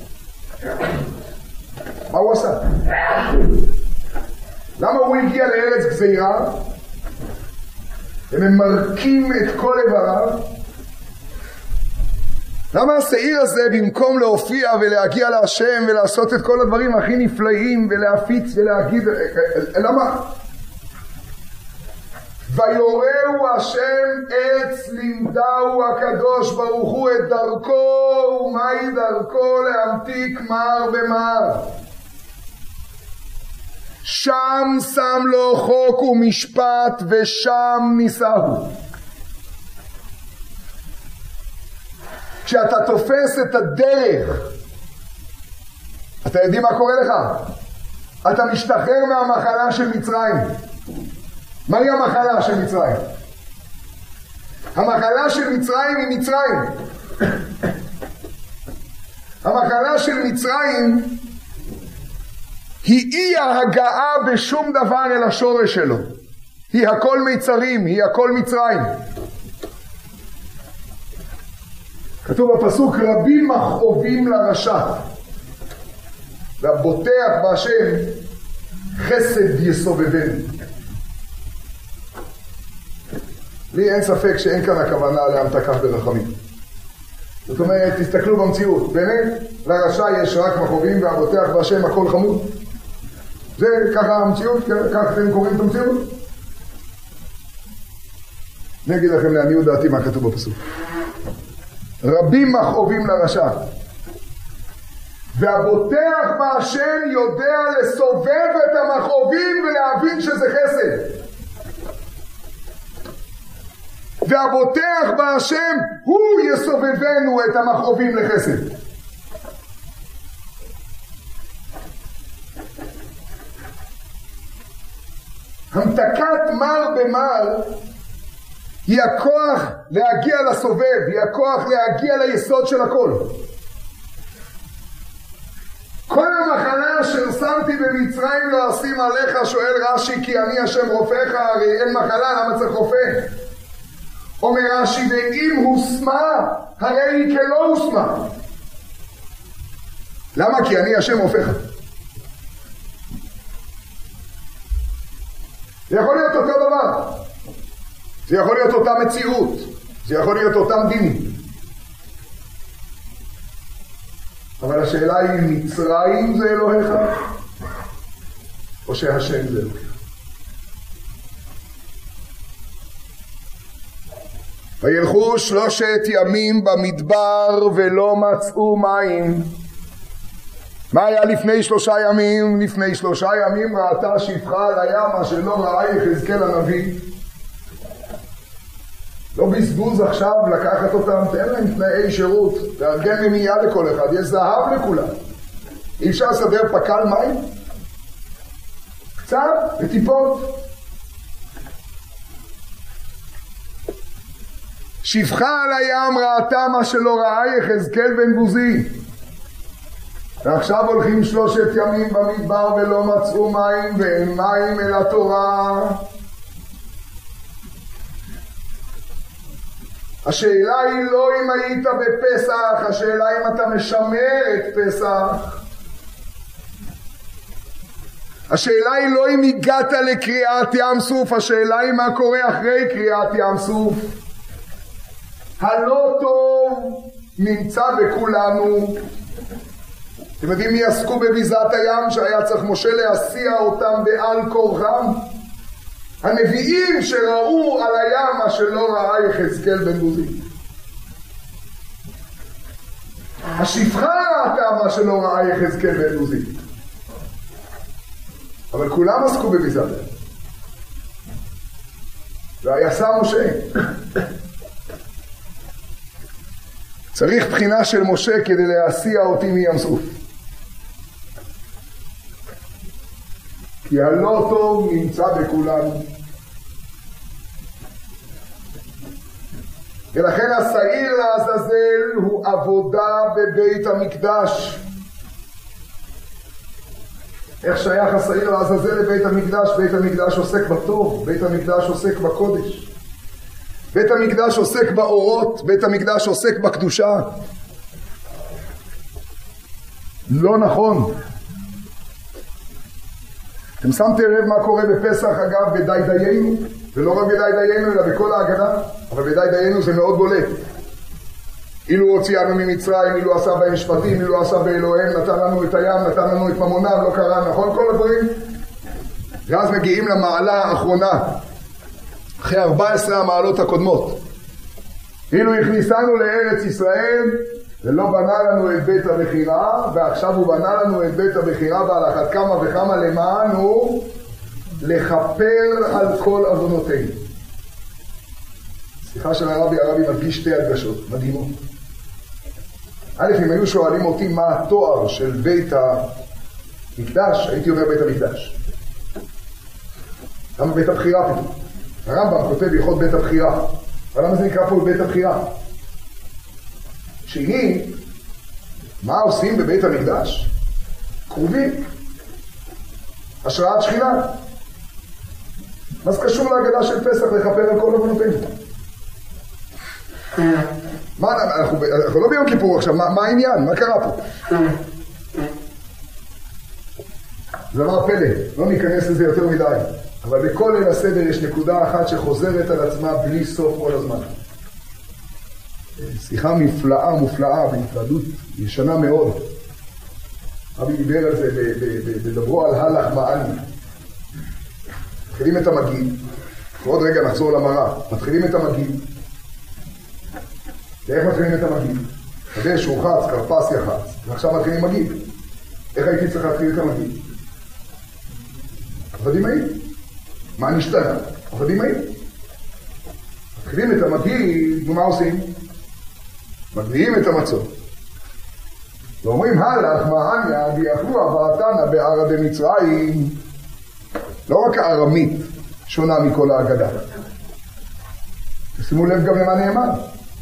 מה הוא עשה? למה הוא הגיע לארץ גזירה הם ממרקים את כל איבריו. למה השעיר הזה במקום להופיע ולהגיע להשם ולעשות את כל הדברים הכי נפלאים ולהפיץ ולהגיד, למה? ויורהו השם עץ לימדהו הקדוש ברוך הוא את דרכו, ומהי דרכו? להמתיק מר במר. שם שם לו חוק ומשפט ושם ניסהו. כשאתה תופס את הדרך, אתה יודעים מה קורה לך? אתה משתחרר מהמחלה של מצרים. מהי המחלה של מצרים? המחלה של מצרים היא מצרים. המחלה של מצרים היא אי ההגעה בשום דבר אל השורש שלו. היא הכל מיצרים, היא הכל מצרים. כתוב בפסוק, רבים מכאובים לרשע, והבוטח בהשם חסד יסובבני. לי אין ספק שאין כאן הכוונה להמתקה ברחמים. זאת אומרת, תסתכלו במציאות, באמת, לרשע יש רק מכאובים והבוטח בהשם הכל חמוד. זה ככה המציאות, ככה אתם קוראים את המציאות? אני אגיד לכם לעניות דעתי מה כתוב בפסוק. רבים מכאובים לרשע, והבוטח בהשם יודע לסובב את המכאובים ולהבין שזה חסד. והבוטח בהשם הוא יסובבנו את המכאובים לחסד. המתקת מר במר היא הכוח להגיע לסובב, היא הכוח להגיע ליסוד של הכל. כל המחלה ששמתי במצרים לא אשים עליך, שואל רש"י, כי אני השם רופאך, הרי אין מחלה, למה צריך רופא? אומר רש"י, ואם הוסמה, הרי היא כלא הוסמה. למה? כי אני השם רופאך. זה יכול להיות אותו דבר. זה יכול להיות אותה מציאות. זה יכול להיות אותם דינים. אבל השאלה היא, מצרים זה אלוהיך? או שהשם זה אלוהיך? וילכו שלושת ימים במדבר ולא מצאו מים. מה היה לפני שלושה ימים? לפני שלושה ימים ראתה שפחה על הים, מה שלא ראה יחזקאל הנביא. לא בזבוז עכשיו לקחת אותם, תן להם תנאי שירות, תארגן ממייה לכל אחד, יש זהב לכולם. אי אפשר לסדר פקל מים? קצת וטיפות. שפחה על הים ראתה מה שלא ראה יחזקאל בן בוזי. ועכשיו הולכים שלושת ימים במדבר ולא מצאו מים, ואין מים אל התורה. השאלה היא לא אם היית בפסח, השאלה אם אתה משמר את פסח. השאלה היא לא אם הגעת לקריאת ים סוף, השאלה היא מה קורה אחרי קריאת ים סוף. הלא טוב נמצא בכולנו. אתם יודעים מי עסקו בביזת הים שהיה צריך משה להסיע אותם בעל כורחם? הנביאים שראו על הים מה שלא ראה יחזקאל בן בוזי. השפחה ראתה מה שלא ראה יחזקאל בן בוזי. אבל כולם עסקו בביזת הים. והיסע משה. צריך בחינה של משה כדי להסיע אותי מים סוף. כי הלא טוב נמצא בכולנו. ולכן השעיר לעזאזל הוא עבודה בבית המקדש. איך שייך השעיר לעזאזל לבית המקדש? בית המקדש עוסק בטוב, בית המקדש עוסק בקודש. בית המקדש עוסק באורות, בית המקדש עוסק בקדושה. לא נכון. אתם שמתם לב מה קורה בפסח אגב בדי דיינו? ולא רק בדי דיינו אלא בכל ההגדה, אבל בדי דיינו זה מאוד בולט. אילו הוציאנו ממצרים, אילו עשה בהם משפטים, אילו עשה באלוהים, נתן לנו את הים, נתן לנו את ממונם, לא קרה, נכון כל הדברים? ואז מגיעים למעלה האחרונה, אחרי ארבע עשרה המעלות הקודמות. אילו הכניסנו לארץ ישראל, ולא בנה לנו את בית הבחירה, ועכשיו הוא בנה לנו את בית הבחירה, ועל אחת כמה וכמה למענו, לכפר על כל עוונותינו. סליחה של הרבי, הרבי מדגיש שתי הדגשות, מדהימות. א', אם היו שואלים אותי מה התואר של בית המקדש, הייתי אומר בית המקדש. למה בית הבחירה פתאום? הרמב"ם כותב הלכות בית הבחירה. אבל למה זה נקרא פה בית הבחירה? שהיא, מה עושים בבית המקדש? קרובים. השראת שכינה. מה זה קשור להגדה של פסח לכפר על כל עוונותינו? מה, אנחנו, אנחנו לא ביום כיפור עכשיו, מה, מה העניין? מה קרה פה? זה דבר פלא, לא ניכנס לזה יותר מדי. אבל בכל ליל הסדר יש נקודה אחת שחוזרת על עצמה בלי סוף כל הזמן. שיחה מופלאה מופלאה בהתוועדות ישנה מאוד. אבי דיבר על זה בדברו על הלך מעני. מתחילים את המגיד, ועוד רגע נחזור למראה. מתחילים את המגיד. ואיך מתחילים את המגיד? קדש, רוחץ, קרפס יחץ. ועכשיו מתחילים מגיד. איך הייתי צריך להתחיל את המגיד? עבדים היית. מה נשתנה? עבדים היית. מתחילים את המגיד, ומה עושים? מגביעים את המצות. ואומרים, הלך מעניה, ויאכלו אבעתנה בערה במצרים. לא רק הארמית שונה מכל ההגדה. שימו לב גם למה נאמר.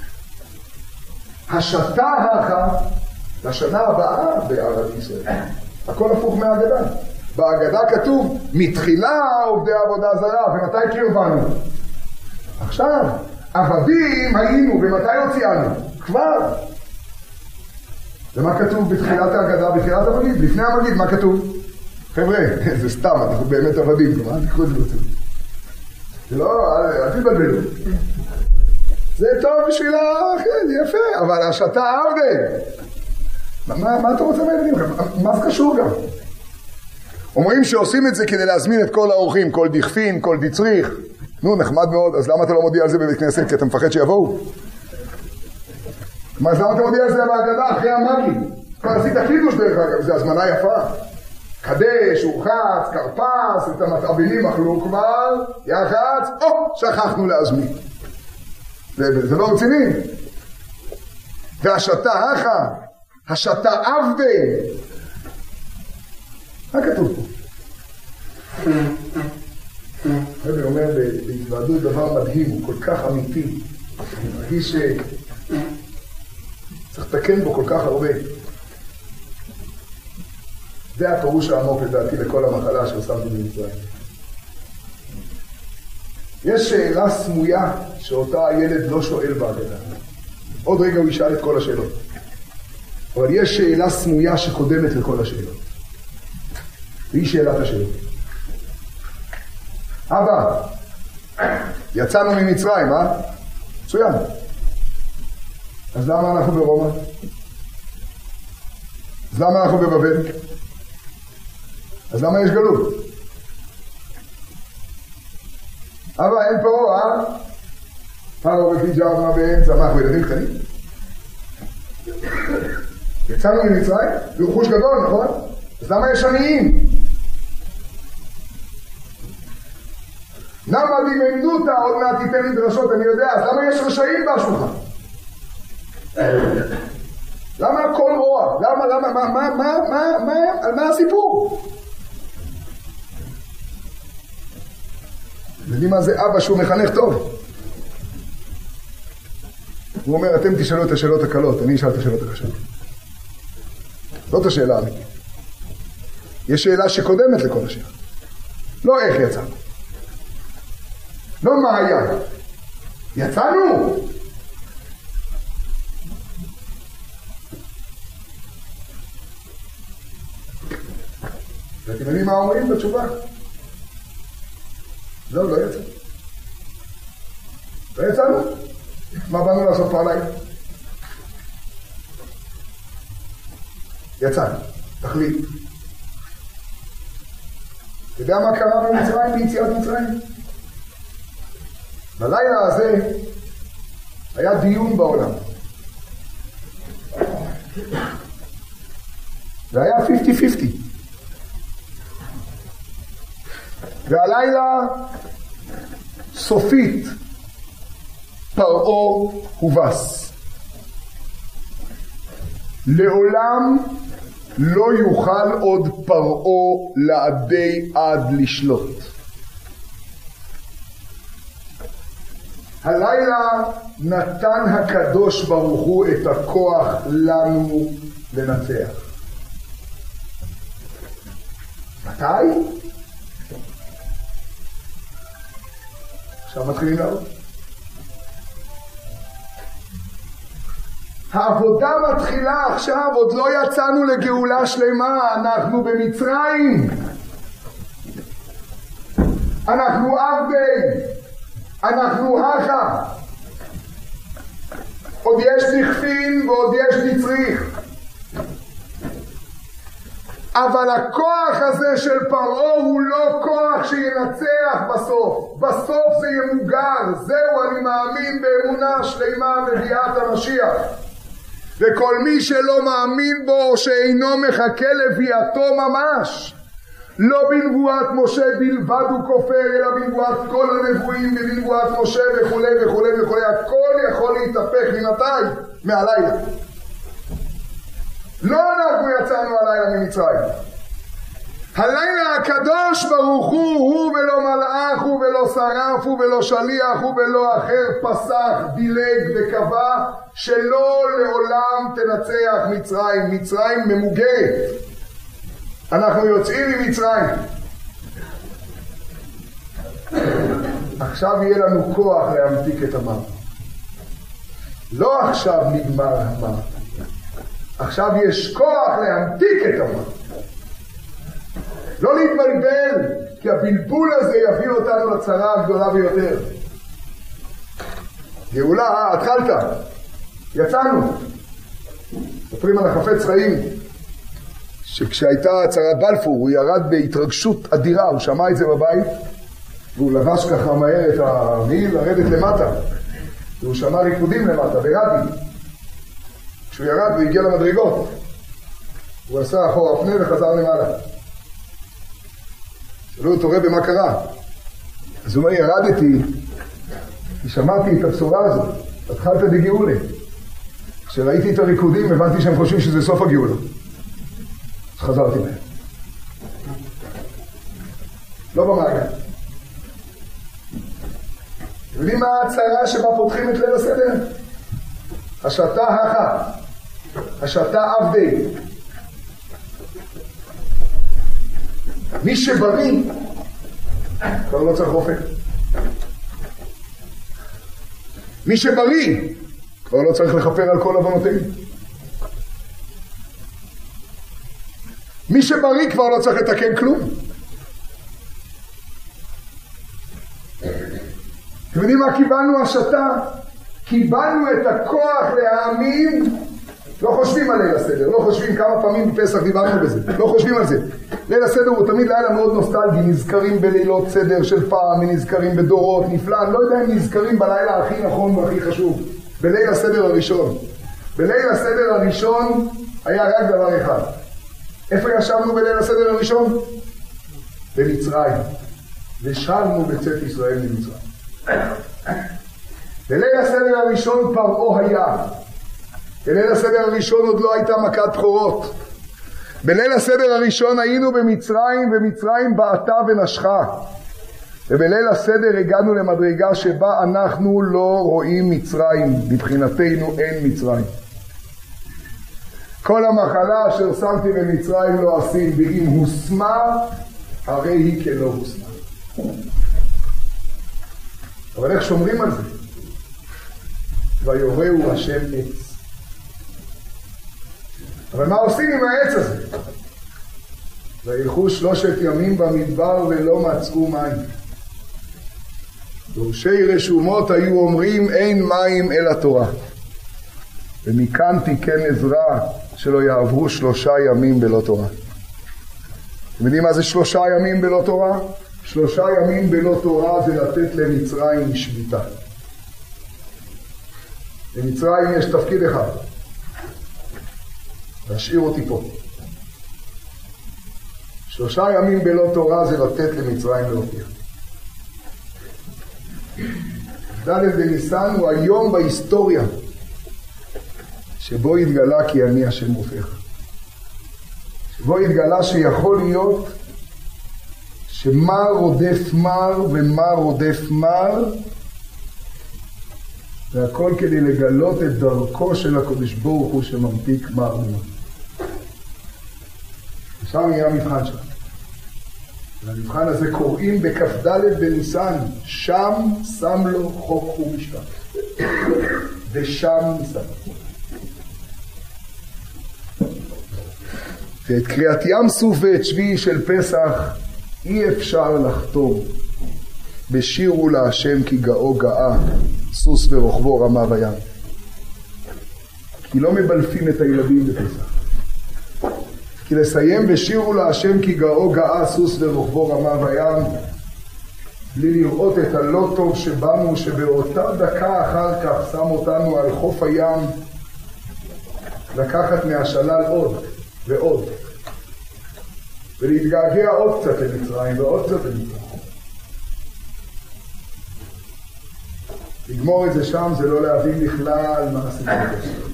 השתה הכה לשנה הבאה בערת ישראל. הכל הפוך מההגדה. בהגדה כתוב, מתחילה עובדי עבודה זרה, ומתי קרבנו? עכשיו, עבדים היינו, ומתי הוציאנו? כבר. ומה כתוב בתחילת ההגדה, בתחילת המגיד? לפני המגיד, מה כתוב? חבר'ה, זה סתם, אנחנו באמת עבדים, מה תקחו את זה בצד? זה לא, אל תתבלבלו. זה טוב בשבילה, כן, זה יפה, אבל השתה עבדי. מה, מה אתה רוצה מהילדים? מה זה קשור גם? אומרים שעושים את זה כדי להזמין את כל האורחים, כל דכפין, כל דצריך. נו, נחמד מאוד, אז למה אתה לא מודיע על זה בבית כנסת? כי אתה מפחד שיבואו? אז למה אתה מודיע על זה בהגדה אחרי המגיד? כבר עשית חידוש דרך אגב, זה הזמנה יפה. קדש, רוחץ, קרפס, את המטעבילים אכלו כבר, יחץ, או, שכחנו להזמין. זה, זה לא רציני. והשתה הכה, השתה עבדי. מה כתוב פה? רבי אומר בהתוועדות דבר מדהים, הוא כל כך אמיתי. אני מרגיש שצריך לתקן בו כל כך הרבה. זה הפירוש העמוק לדעתי לכל המחלה ששמתי במצרים. יש שאלה סמויה שאותה הילד לא שואל בהגדה. עוד רגע הוא ישאל את כל השאלות. אבל יש שאלה סמויה שקודמת לכל השאלות. והיא שאלת השאלות. אבא, יצאנו ממצרים, אה? מצוין. אז למה אנחנו ברומא? אז למה אנחנו בבבל? אז למה יש גלות? אבא, אין פה, אה? פרו ופיג'מה באמצע, מה, אנחנו ילדים קטנים? יצאנו ממצרים? זה רכוש גדול, נכון? אז למה יש עניים? למה דימנדותה, עוד מעט תיתן לי דרשות, אני יודע, אז למה יש רשעים בשולחן? למה הכל רוע? למה, למה, מה, מה, מה, מה, מה, על מה הסיפור? יודעים מה זה אבא שהוא מחנך טוב? הוא אומר, אתם תשאלו את השאלות הקלות, אני אשאל את השאלות הקשות. זאת השאלה האמיתית. יש שאלה שקודמת לכל השאלה. לא איך יצאנו. לא מה היה. יצאנו! ואתם יודעים מה אומרים בתשובה? לא, לא יצא. ויצאנו. מה באנו לעשות פה עליי? יצאנו, תחליט. אתה יודע מה קרה במצרים, ביציאת מצרים? בלילה הזה היה דיון בעולם. זה היה חמישים חמישים. והלילה סופית פרעה הובס. לעולם לא יוכל עוד פרעה לעדי עד לשלוט. הלילה נתן הקדוש ברוך הוא את הכוח לנו לנצח. מתי? עכשיו מתחילים לעבוד. העבודה מתחילה עכשיו, עוד לא יצאנו לגאולה שלמה, אנחנו במצרים. אנחנו עבדי, אנחנו הכה. עוד יש נכפין ועוד יש נצריך. אבל הכוח הזה של פרעה הוא לא כוח שינצח בסוף. בסוף זה ימוגר. זהו, אני מאמין באמונה שלמה בביאת המשיח. וכל מי שלא מאמין בו שאינו מחכה לביאתו ממש, לא בנבואת משה בלבד הוא כופר, אלא בנבואת כל הנבואים ובנבואת משה וכו' וכו' וכו'. הכל יכול להתהפך. ממתי? מהלילה. לא אנחנו יצאנו הלילה ממצרים. הלילה הקדוש ברוך הוא, הוא ולא מלאך, הוא ולא שרף, הוא ולא שליח, הוא ולא אחר, פסח, דילג וקבע שלא לעולם תנצח מצרים. מצרים ממוגרת. אנחנו יוצאים ממצרים. עכשיו יהיה לנו כוח להמתיק את המים. לא עכשיו נגמר המים. עכשיו יש כוח להמתיק את המים. לא להתבלבל, כי הבלבול הזה יביא אותנו לצרה הגדולה ביותר. גאולה, התחלת. יצאנו. מספרים על החפץ חיים, שכשהייתה הצהרת בלפור, הוא ירד בהתרגשות אדירה, הוא שמע את זה בבית, והוא לבש ככה מהר את המעיל לרדת למטה. והוא שמע ריקודים למטה, ברדי. כשהוא ירד הוא הגיע למדרגות. הוא עשה אחורה פנה וחזר למעלה. שאלו אותו רבי מה קרה? אז הוא אומר, ירדתי, כי שמעתי את הבשורה הזאת, התחלת בגאולה. כשראיתי את הריקודים הבנתי שהם חושבים שזה סוף הגאולה. אז חזרתי מהם. לא במעגל. אתם יודעים מה ההצהרה שבה פותחים את ליל הסדר? השתה הכה, השתה עבדי. מי שבריא כבר לא צריך רופא. מי שבריא כבר לא צריך לכפר על כל עוונותינו. מי שבריא כבר לא צריך לתקן כלום. אתם יודעים מה קיבלנו השתה? קיבלנו את הכוח להאמין. לא חושבים על ליל הסדר, לא חושבים כמה פעמים בפסח דיברנו בזה, לא חושבים על זה. ליל הסדר הוא תמיד לילה מאוד נוסטלגי, נזכרים בלילות סדר של פעם, נזכרים בדורות, נפלא, אני לא יודע אם נזכרים בלילה הכי נכון והכי חשוב, בליל הסדר הראשון. בליל הסדר הראשון היה רק דבר אחד. איפה ישבנו בליל הסדר הראשון? במצרים. ושבנו בצאת ישראל ממצרים. בליל הסדר הראשון פרעה היה. בליל הסדר הראשון עוד לא הייתה מכת בכורות. בליל הסדר הראשון היינו במצרים, ומצרים בעטה ונשכה. ובליל הסדר הגענו למדרגה שבה אנחנו לא רואים מצרים. מבחינתנו אין מצרים. כל המחלה אשר שמתי במצרים לא עשים, ואם הוסמה, הרי היא כלא הוסמה. אבל איך שומרים על זה? ויורהו השם עץ. אבל מה עושים עם העץ הזה? וילכו שלושת ימים במדבר ולא מצאו מים. דורשי רשומות היו אומרים אין מים אל התורה. ומכאן תיקן עזרא שלא יעברו שלושה ימים בלא תורה. אתם יודעים מה זה שלושה ימים בלא תורה? שלושה ימים בלא תורה זה לתת למצרים שביתה. למצרים יש תפקיד אחד, להשאיר אותי פה. שלושה ימים בלא תורה זה לתת למצרים להופיע. ד' בניסן הוא היום בהיסטוריה שבו התגלה כי אני השם רופאך. שבו התגלה שיכול להיות שמר רודף מר ומר רודף מר, והכל כדי לגלות את דרכו של הקדוש ברוך הוא שממתיק מר ומר. ושם יהיה המבחן שלנו. והמבחן הזה קוראים בכ"ד בניסן, שם שם לו חוק ומשפט. ושם ניסן. ואת קריאת ים סוף ואת שביעי של פסח אי אפשר לחתום בשירו להשם כי גאו גאה, סוס ורוכבו רמה בים. כי לא מבלפים את הילדים בפסח. כי לסיים בשירו להשם כי גאו גאה, סוס ורוכבו רמה בים, בלי לראות את הלא טוב שבנו, שבאותה דקה אחר כך שם אותנו על חוף הים, לקחת מהשלל עוד ועוד, ולהתגעגע עוד קצת למצרים ועוד קצת למצרים. לגמור את זה שם זה לא להבין בכלל מה עשיתי בקשר.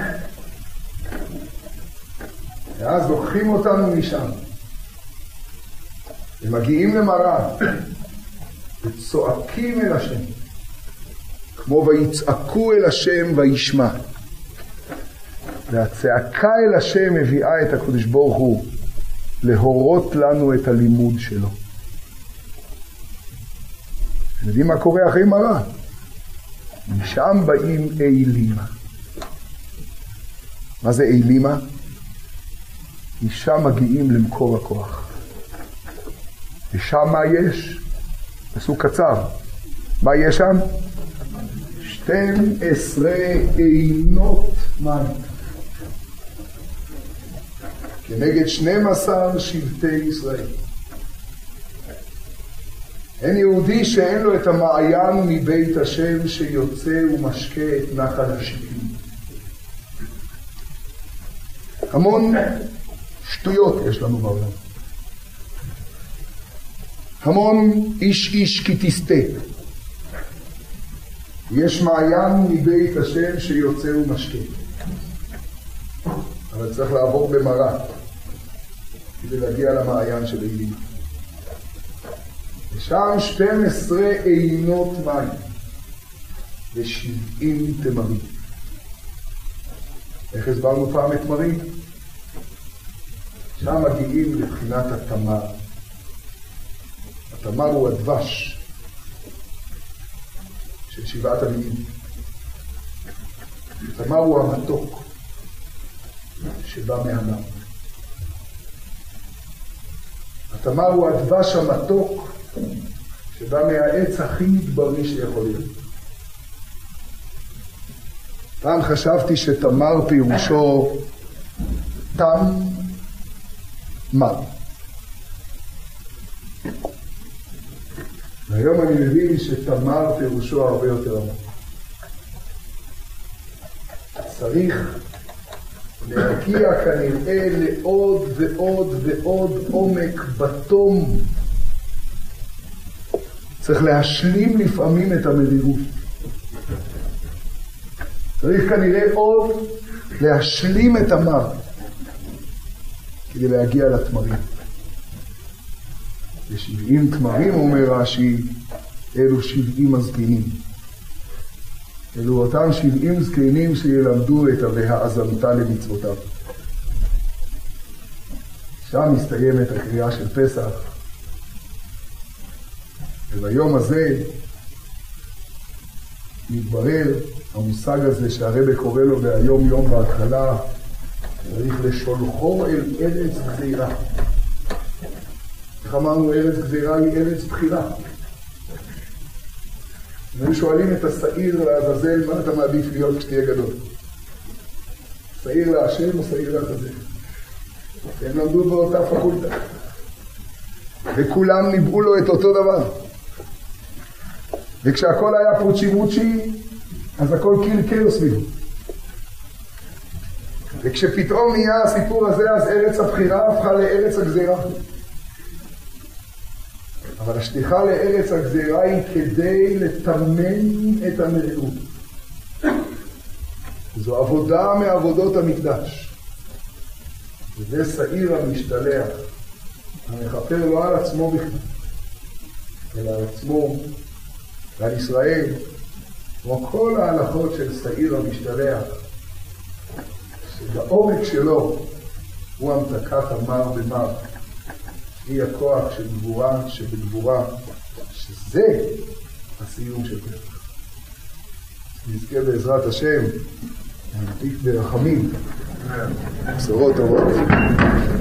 ואז לוקחים אותנו משם ומגיעים למראה וצועקים אל השם כמו ויצעקו אל השם וישמע. והצעקה אל השם מביאה את הקדוש ברוך הוא להורות לנו את הלימוד שלו. אתם יודעים מה קורה אחרי מראה? משם באים אילימה. מה זה אילימה? משם מגיעים למקור הכוח. ושם מה יש? פסוק קצר. מה יש שם? שתים עשרה עינות מים. כנגד שנים עשר שבטי ישראל. אין יהודי שאין לו את המעיין מבית השם שיוצא ומשקה את נחל השיטים. המון שטויות יש לנו בעולם. המון איש איש כי תסתה. יש מעיין מבית השם שיוצא ומשקה. אבל צריך לעבור במראה כדי להגיע למעיין של אילימה. ושם שתים עשרה עינות מים ושבעים תמרים. איך הסברנו פעם את תמרים? שם מגיעים לבחינת התמר. התמר הוא הדבש של שבעת המינים. התמר הוא המתוק שבא מהמים. התמר הוא הדבש המתוק שבא מהעץ הכי מדברי שיכול להיות. פעם חשבתי שתמר פירושו תם מר. והיום אני מבין שתמר פירושו הרבה יותר עמוק. צריך להגיע כנראה לעוד ועוד ועוד עומק בתום. צריך להשלים לפעמים את המרירות. צריך כנראה עוד להשלים את המר כדי להגיע לתמרים. ושבעים תמרים, אומר רש"י, אלו שבעים הזקנים. אלו אותם שבעים זקנים שילמדו את והאזנת למצוותיו. שם מסתיימת הקריאה של פסח. וביום הזה מתברר המושג הזה שהרבא קורא לו בהיום יום בהתחלה, צריך לשולחו אל ארץ גזירה. איך אמרנו, ארץ גזירה היא ארץ בחירה. והיו שואלים את השעיר לעזאזל, מה אתה מעדיף להיות כשתהיה גדול? שעיר להשם או שעיר לעזאזל? הם למדו באותה פקולטה. וכולם ניבאו לו את אותו דבר. וכשהכל היה פוצ'י מוצ'י, אז הכל קלקל סביבו. וכשפתאום נהיה הסיפור הזה, אז ארץ הבחירה הפכה לארץ הגזירה. אבל השליחה לארץ הגזירה היא כדי לתמן את המרירות. זו עבודה מעבודות המקדש. וזה שעיר המשתלח, המכפר לא על עצמו בכלל, אלא על עצמו ועל ישראל, כמו כל ההלכות של שעיר המשתלח, שבעומק שלו הוא המתקת המר במר, היא הכוח של גבורה שבגבורה, שזה הסיום של פסח. נזכה בעזרת השם, נעתיק ברחמים, בשורות טובות.